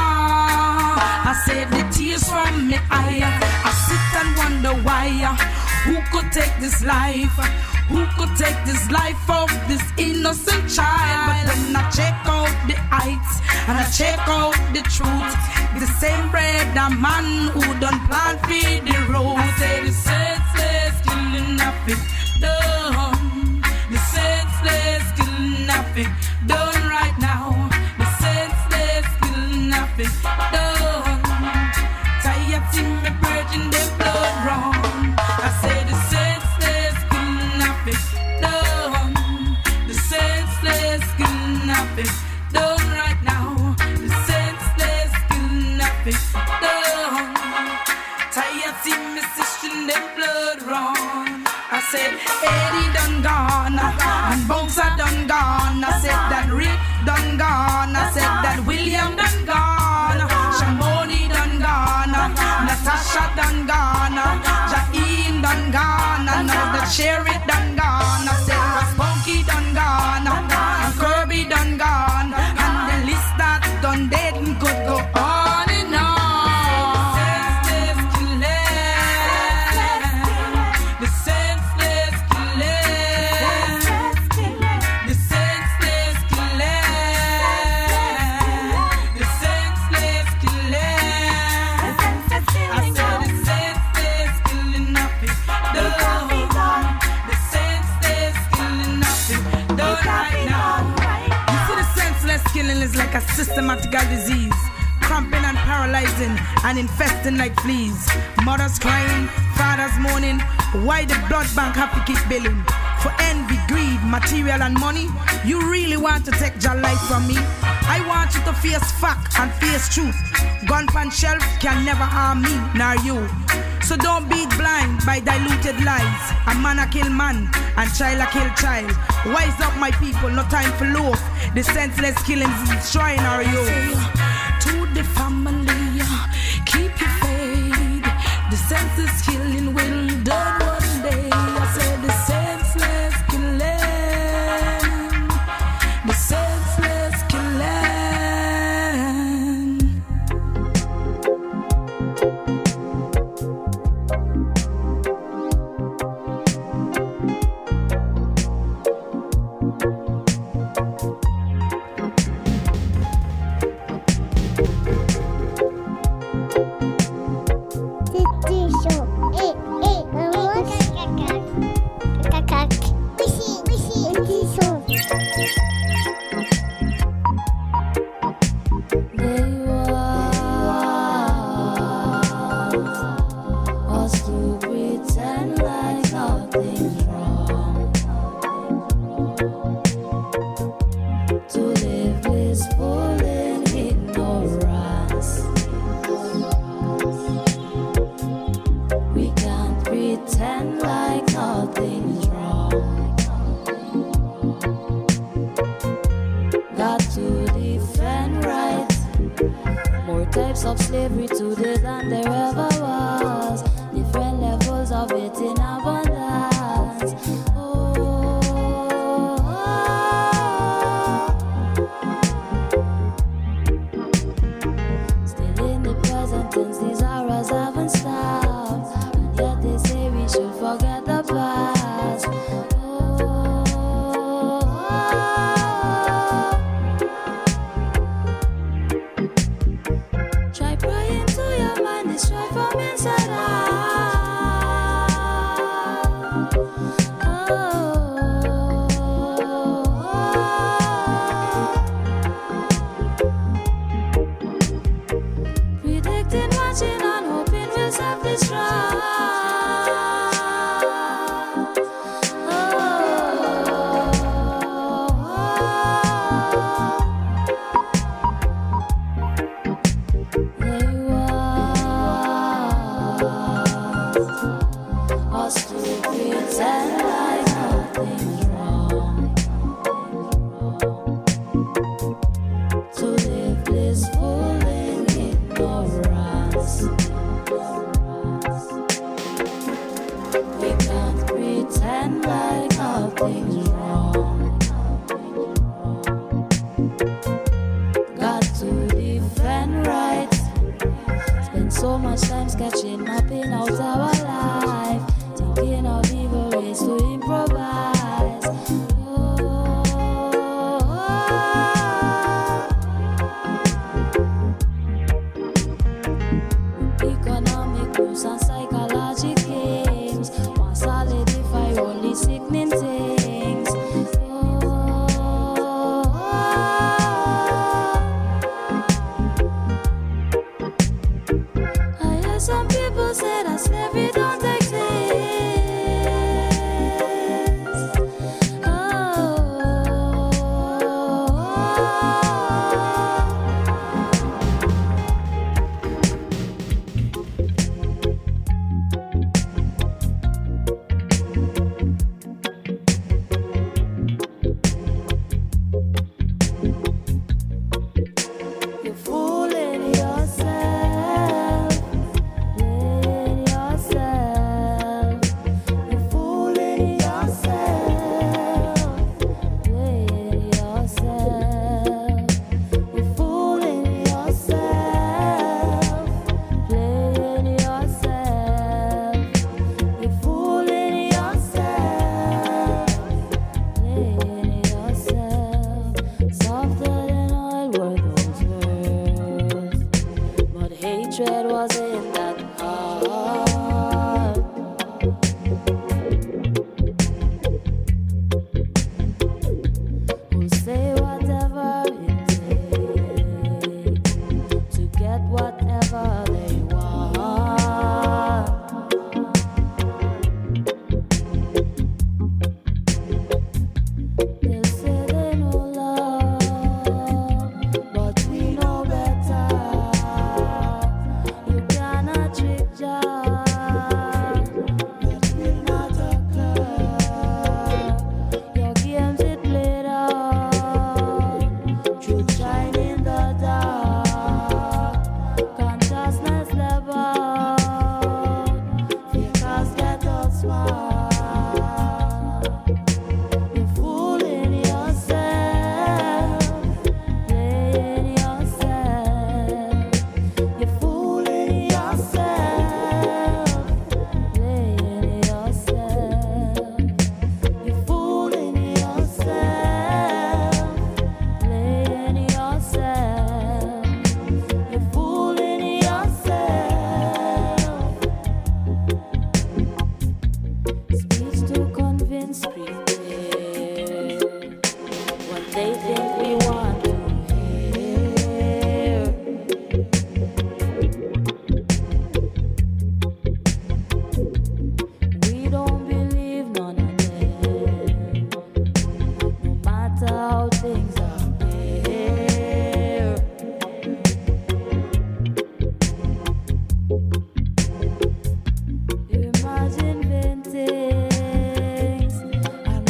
Jah, I said the tears from me eye. I sit and wonder why. Who could take this life? Who could take this life of this innocent child? But when I check out the heights and I check out the truth, the same bread a man who done plant feed the road. I say the senseless killing nothing done. The senseless killing nothing done right now. The senseless killing nothing done. Tired see me virgin the blood run. I say the senseless killing nothing done. The senseless killing nothing done right now. The senseless killing nothing done. Tired see me sister the blood run. I said Eddie done gone and Bouncer done gone. I said that Rick done gone. I said that William done gone. Shamoni done gone. Natasha done gone. Jaeen done gone. And now the Cherry done gone. I said Spunky done gone. And Kirby done gone. And the list that done dead could go on and on. The senseless killing. The senseless killing. The senseless killing. I said the senseless killing nothing done. The senseless killing nothing done right now. You see the senseless killing is like a systematic disease, cramping and paralyzing and infesting like fleas. Mothers crying, fathers mourning. Why the blood bank have to keep billing? For envy, greed, material and money. You really want to take your life from me? I want you to face fact and face truth. Gun pan shelf can never harm me, nor you. So don't be blind by diluted lies. A man a kill man and child a kill child. Wise up my people, no time for loaf. The senseless killings is destroying our youth. To the family, keep your faith. The senseless killing will done one day. I said the senseless killing. The senseless killing. types of slavery today than there ever was. Different levels of it in abundance. Oh, still in the present tense, these horrors haven't stopped. And yet they say we should forget the past. Try praying to your mind, destroy from inside out. Predicting, watching, and hoping we'll self-destruct. So much time sketching, mapping out our life, thinking of evil ways to improvise. Oh. Economic moves and psychology games want solidify only sickening things. Some people say that slavery don't exist. You're fooling yourself. Hatred wasn't that hard. Who'll say whatever it takes to get whatever they want? They'll say they know love, but we know better. You cannot trick Jah, that will not occur. Your games it played out, truth shine in the dark. Consciousness level, fakers get outsmart. You're fooling yourself, playing yourself. You're fooling yourself, playing yourself. You're fooling yourself, playing yourself. You're fooling yourself. Speech to convince people what they think we want to hear. We don't believe none of them, no matter how things appear. Imagine vain things and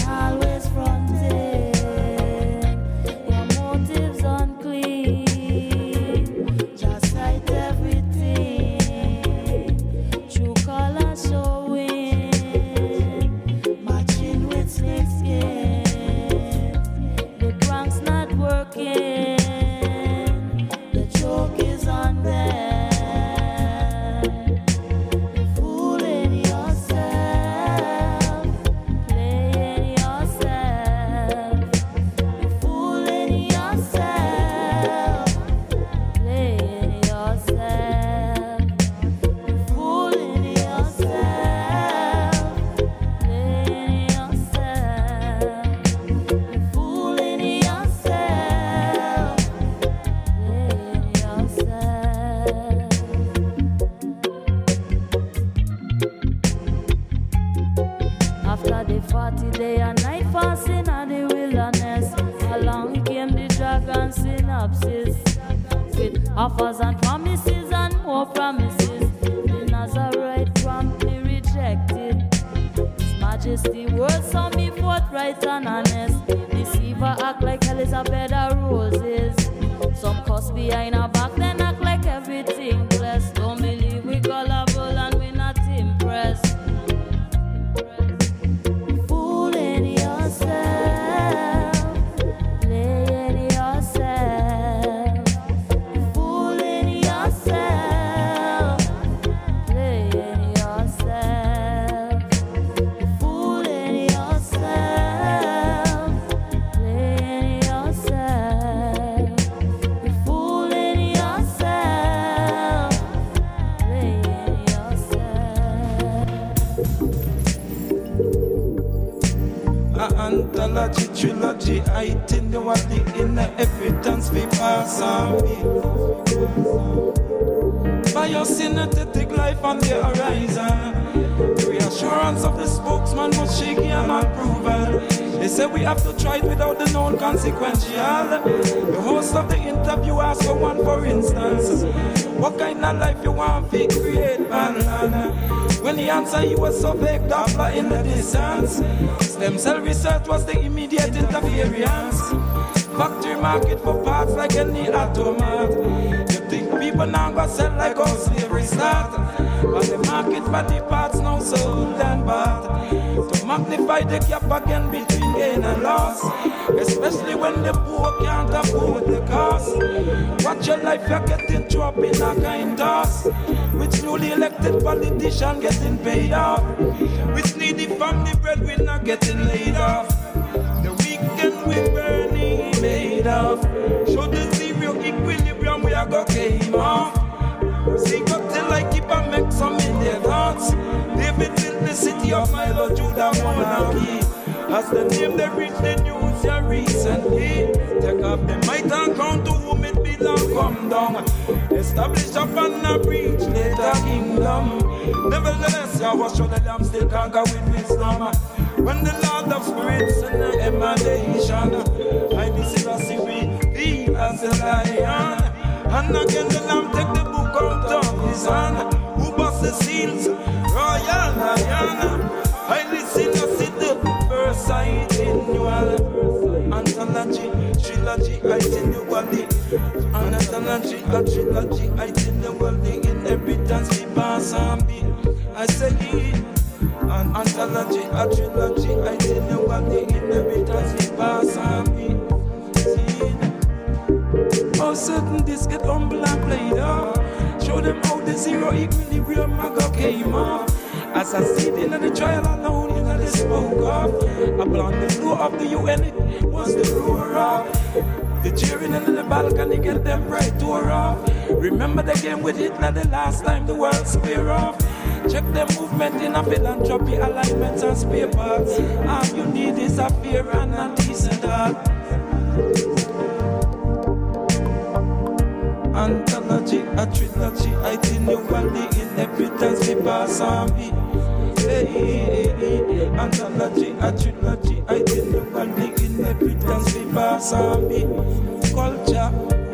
the forty day and night fasting in the wilderness. Along came the dragon synopsis with offers and promises and more promises. The Nazarite promptly rejected. His Majesty words saw me forthright and honest. Deceiver act like hell is a bed of roses. Some cuss behind our back, then act like everything blessed. Don't believe we gullible and we not impressed. Fooling yourself, playing yourself. Fooling yourself, playing yourself. Fooling yourself, playing yourself. Fooling yourself, playing yourself. A anthology, trilogy, I think you are the inner evidence we pass on me. By your synesthetic life on the horizon, reassurance of the spokesman was shaky and unproven. They say we have to try it without the known consequential. The host of the interview asked for one, for instance. What kind of life you want to create, man? When the answer he was so vague, Doppler in the distance. Stem cell research was the immediate interference. Factory market for parts like any automat. You think people now gonna sell like how slavery start? But the market for the parts now sold and bought. To magnify the gap again between gain and loss. Especially when the poor can't afford the cost. Watch your life, you're getting trapped in a kind toss. Which newly elected politician getting paid off. Which needy family breadwinner getting laid off. The weekend we burning made of. Show the zero equilibrium we are gonna came off. See got till I keep and make some in their thoughts. David built the city of Milo, Judah monarchy. As the name they reach the news here recently. Take up the might and count to whom it belong, come down. Establish up and a breach later kingdom. Nevertheless, I was sure the lamb still conquer with wisdom. When the Lord of Spirits and the emanation, I see revealed as a lion. And again the lamb take the book out of his hand. Who bust the seals? Royal Lion. I listen to see the first sight in you all. Anthology, trilogy, I tell you what the anthology, a trilogy, I tell you what the inheritance we pass on me. I say an anthology, a trilogy, I tell you what the inheritance we pass on me. How certain this get humble and played off. Show them how the zero equilibrium maga came off. As I see in the trial alone, you know they spoke of. Upon the floor of the U N, it was the roar of. The cheering in the balcony get them bright tore off. Remember the game with Hitler the last time the world square off. Check the movement in a philanthropy, alignments and spare parts. All you need is a fear and a decent heart. Anthology, a trilogy, I think you want the inheritance we pass on me. Hey, hey, hey. Anthology, a trilogy, I think you want the inheritance we pass on me. Culture.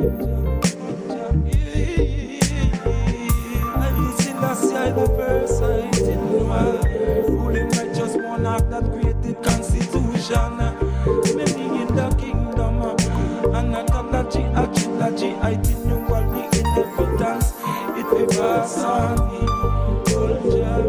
I see the first sight in the world. Ruling righteous monarch that created constitution. Many in the kingdom. Anthology, a trilogy, I think you want the inheritance. It will pass on me. Culture.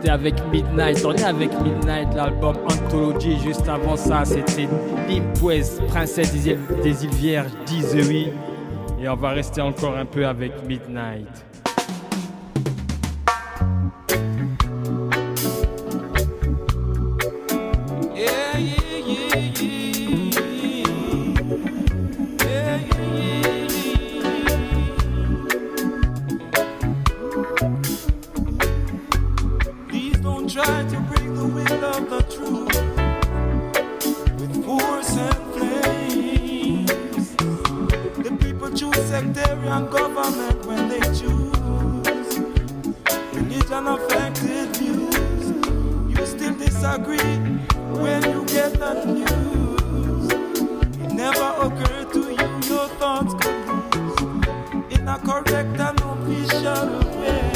c'était avec Midnight. On est avec Midnight, l'album Anthology. Juste avant ça, c'était Limpwez, Princesse des îles, des îles Vierges, D's oui. Et on va rester encore un peu avec Midnight. Yeah, yeah, yeah, yeah. Yeah, yeah, yeah. Please don't try to bring the wind of the truth with force and flames. The people choose sectarian government when they choose religion affected views. You still disagree when you get the news. It never occurred to you your thoughts could lose in a correct and official way.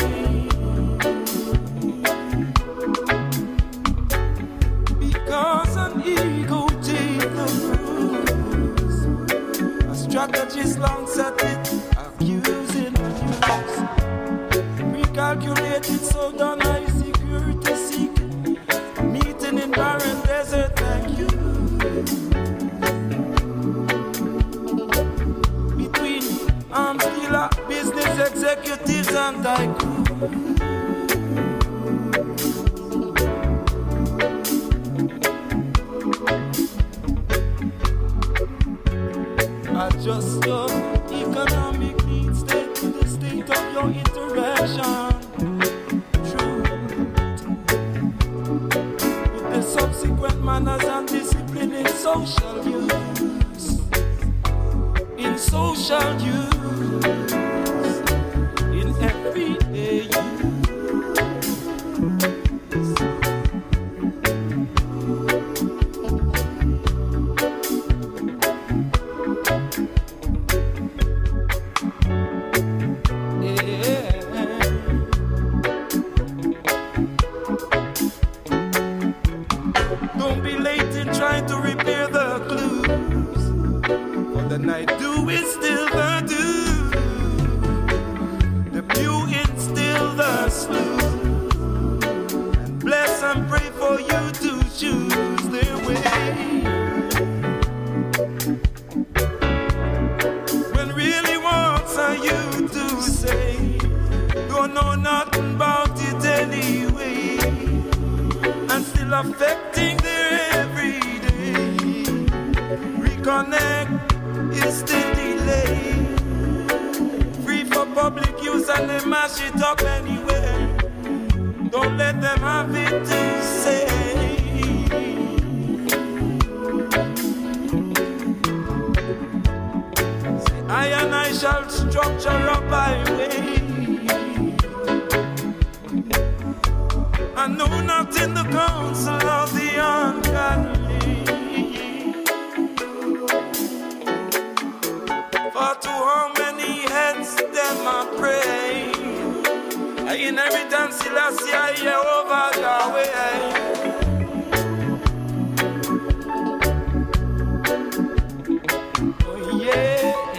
Because an ego takes the rules. A strategist long set it, accusing accused. Recalculated, so done high security seeking. Meeting in barren desert, thank you. Between arms dealer, business executives and tycoons. Adjust your economic needs, state to the state of your interaction. True. With the subsequent manners and discipline in social use. In social use. In everyday use. Don't be late in trying to repair the clues. For the night dew is still the dew. The pew instill the slew. And bless and pray for you to choose their way. When really wants are you to say, don't know nothing about it anyway. And still affecting their everyday. Reconnect is still delayed. Free for public use and they mash it up anyway. Don't let them have it to say. Say I and I shall structure a byway. I know not in the council of the ungodly. For to how many heads them I pray. I inheritance still I see I hear over the way. Oh yeah.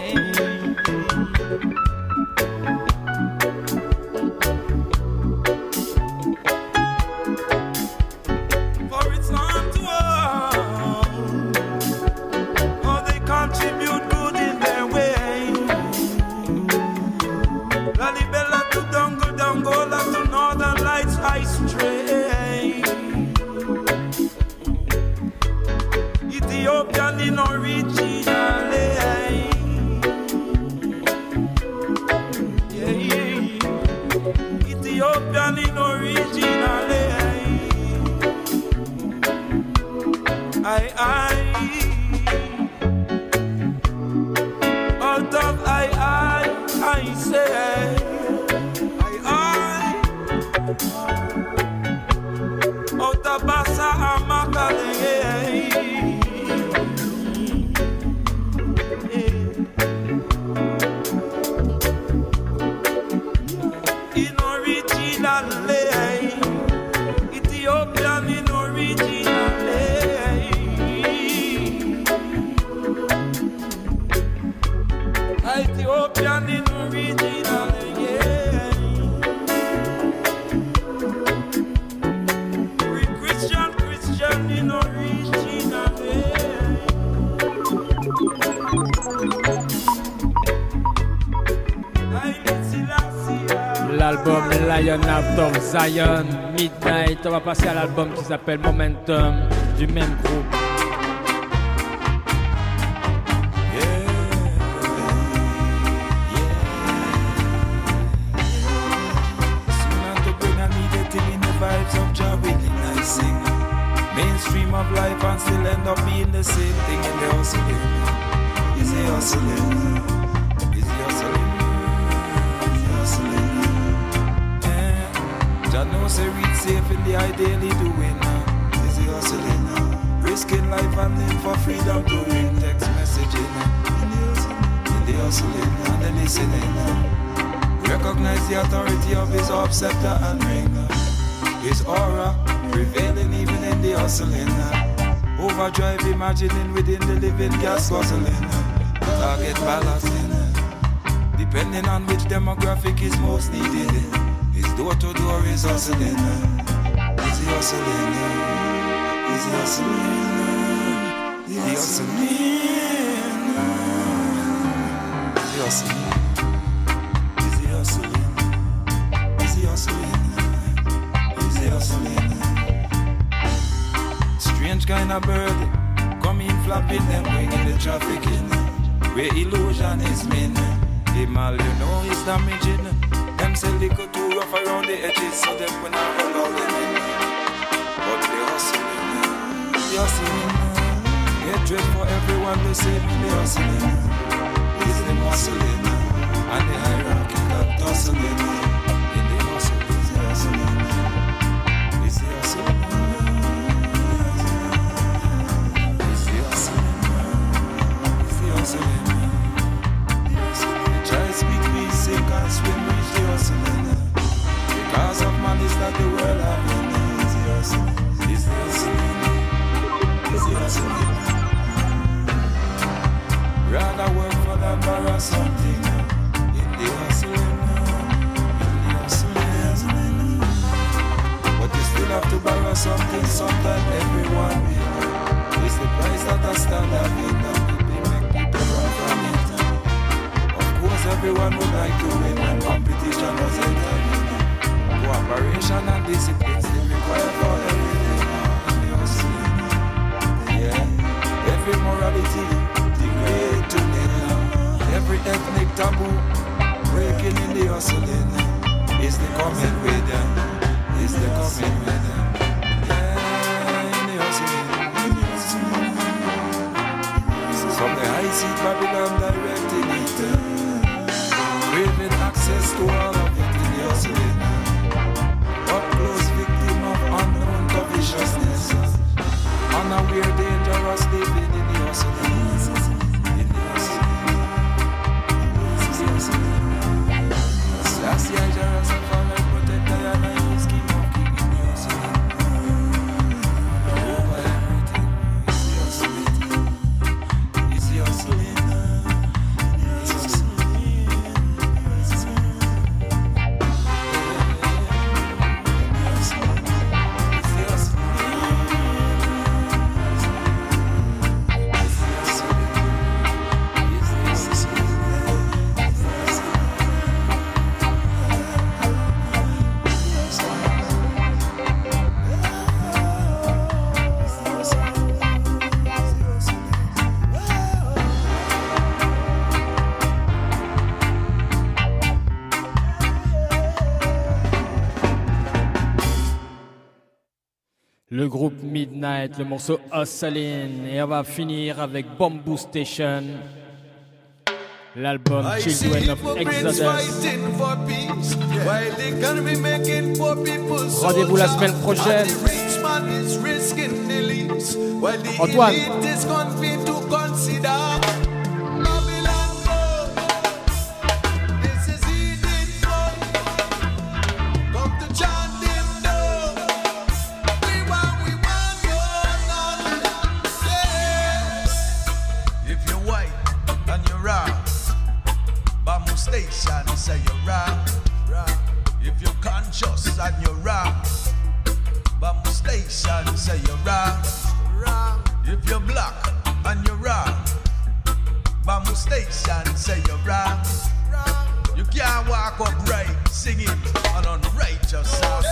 Ethiopian in original, yeah, yeah. Ethiopian in original, I, I, out of I, I, I say, I, I, out of Bassa Amakale. Ethiopian in original, Ethiopian in original, yeah. l'album Lion Out of Zion, Midnight. On va passer à l'album qui s'appelle Momentum, du même groupe. Mainstream of life and still end up being the same thing in the hustling. Is he hustling? Is he hustling? Is he hustling? Yeah. Jah know say read safe in the ideally doing. Is he hustling? Risking life and live for freedom doing text messaging. In the hustling and the listening. Recognize the authority of his orb, scepter and ring. His aura prevailing even in the hustling. Overdrive imagining within the living gas guzzling. Target balancing. Depending on which demographic is most needed. His door to door is hustling. Is he hustling? Is he hustling? Is he hustling? Is he hustling? Is he hustling? Is he hustling? Is he hustling? Strange kind of bird, come in flapping them, bringing the traffic in. Where illusion is mean, the mal you know is damaging. Them say liquor too rough around the edges, so them when I roll out them in. But they hustling, they hustling. Hatred for everyone the same, they hustling. Is the hustling, and the hierarchy that tussling. In the hustle, is the hustling, is the hustling. Try speak me, sink and swim, reach the hustling. Because of man is that the world having. Is the hustling, is the hustling, is the hustling. Rather work for than borrow something. In the hustling, in the hustling. But you still have to borrow something sometime, everyone will. It's the price that I stand up in. Everyone would like to win when competition was entering. Cooperation and discipline still required for everything. Yeah, every morality degrade to nil. Every ethnic taboo breaking in the hustling. Is the coming with them? Is the coming with them? Yeah, in the hustling. From the high seat Babylon directing it. Craving access to all of it in the hustling. Up close victim of unknown covetousness. Unaware dangerous living in the hustling. In the hustling. In the hustling. Last year I just found I protect Diana and his king of king in the hustling. Over everything. Is the hustling. Is the hustling. Le groupe Midnight, le morceau Hustling. Et on va finir avec Bamboo Station, l'album Children of Exodus. Rendez-vous la semaine prochaine. Antoine. Say you're wrong. If you're conscious and you're wrong, Bamboo Station say you're wrong. If you're black and you're wrong, Bamboo Station say you're wrong. You can't walk upright singing an unrighteous song.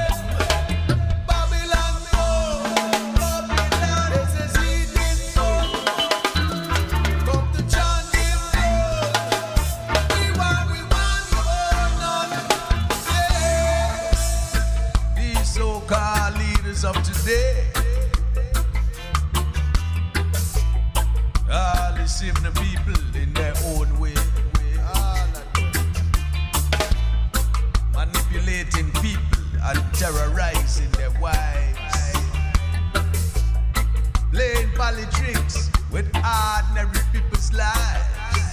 Of today, ah, deceive the people in their own way, ah, manipulating people and terrorizing their wives, playing politics with ordinary people's lives,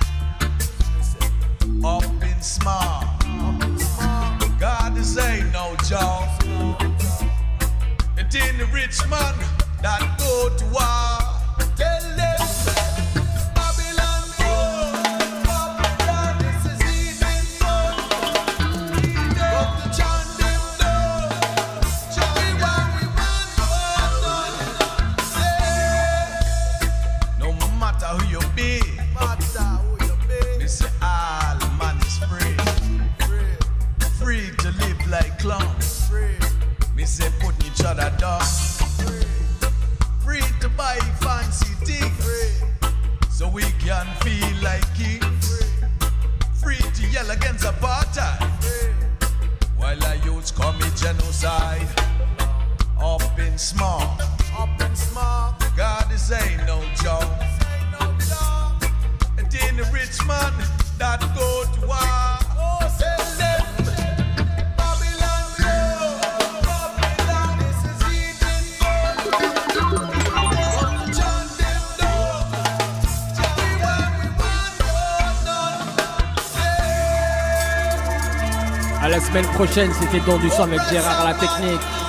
up in smart. God is ain't no joke. It ain't the rich man that go to war. Tell them Babylon go, Babylon, this is even fun. Come to chant them down. We want, we want, we want. No matter who you be, matter who you be. Me say all man is free, free, free to live like clowns. Me say putting each other down. Free, free to buy fancy things. Free, so we can feel like kings. Free, free to yell against apartheid. Free, while I youths commit genocide. Up in small, up in small. God is ain't no joke. It ain't the rich man that go to war. Oh, say them. À la semaine prochaine, c'était Don du Sang avec Gérard à la technique.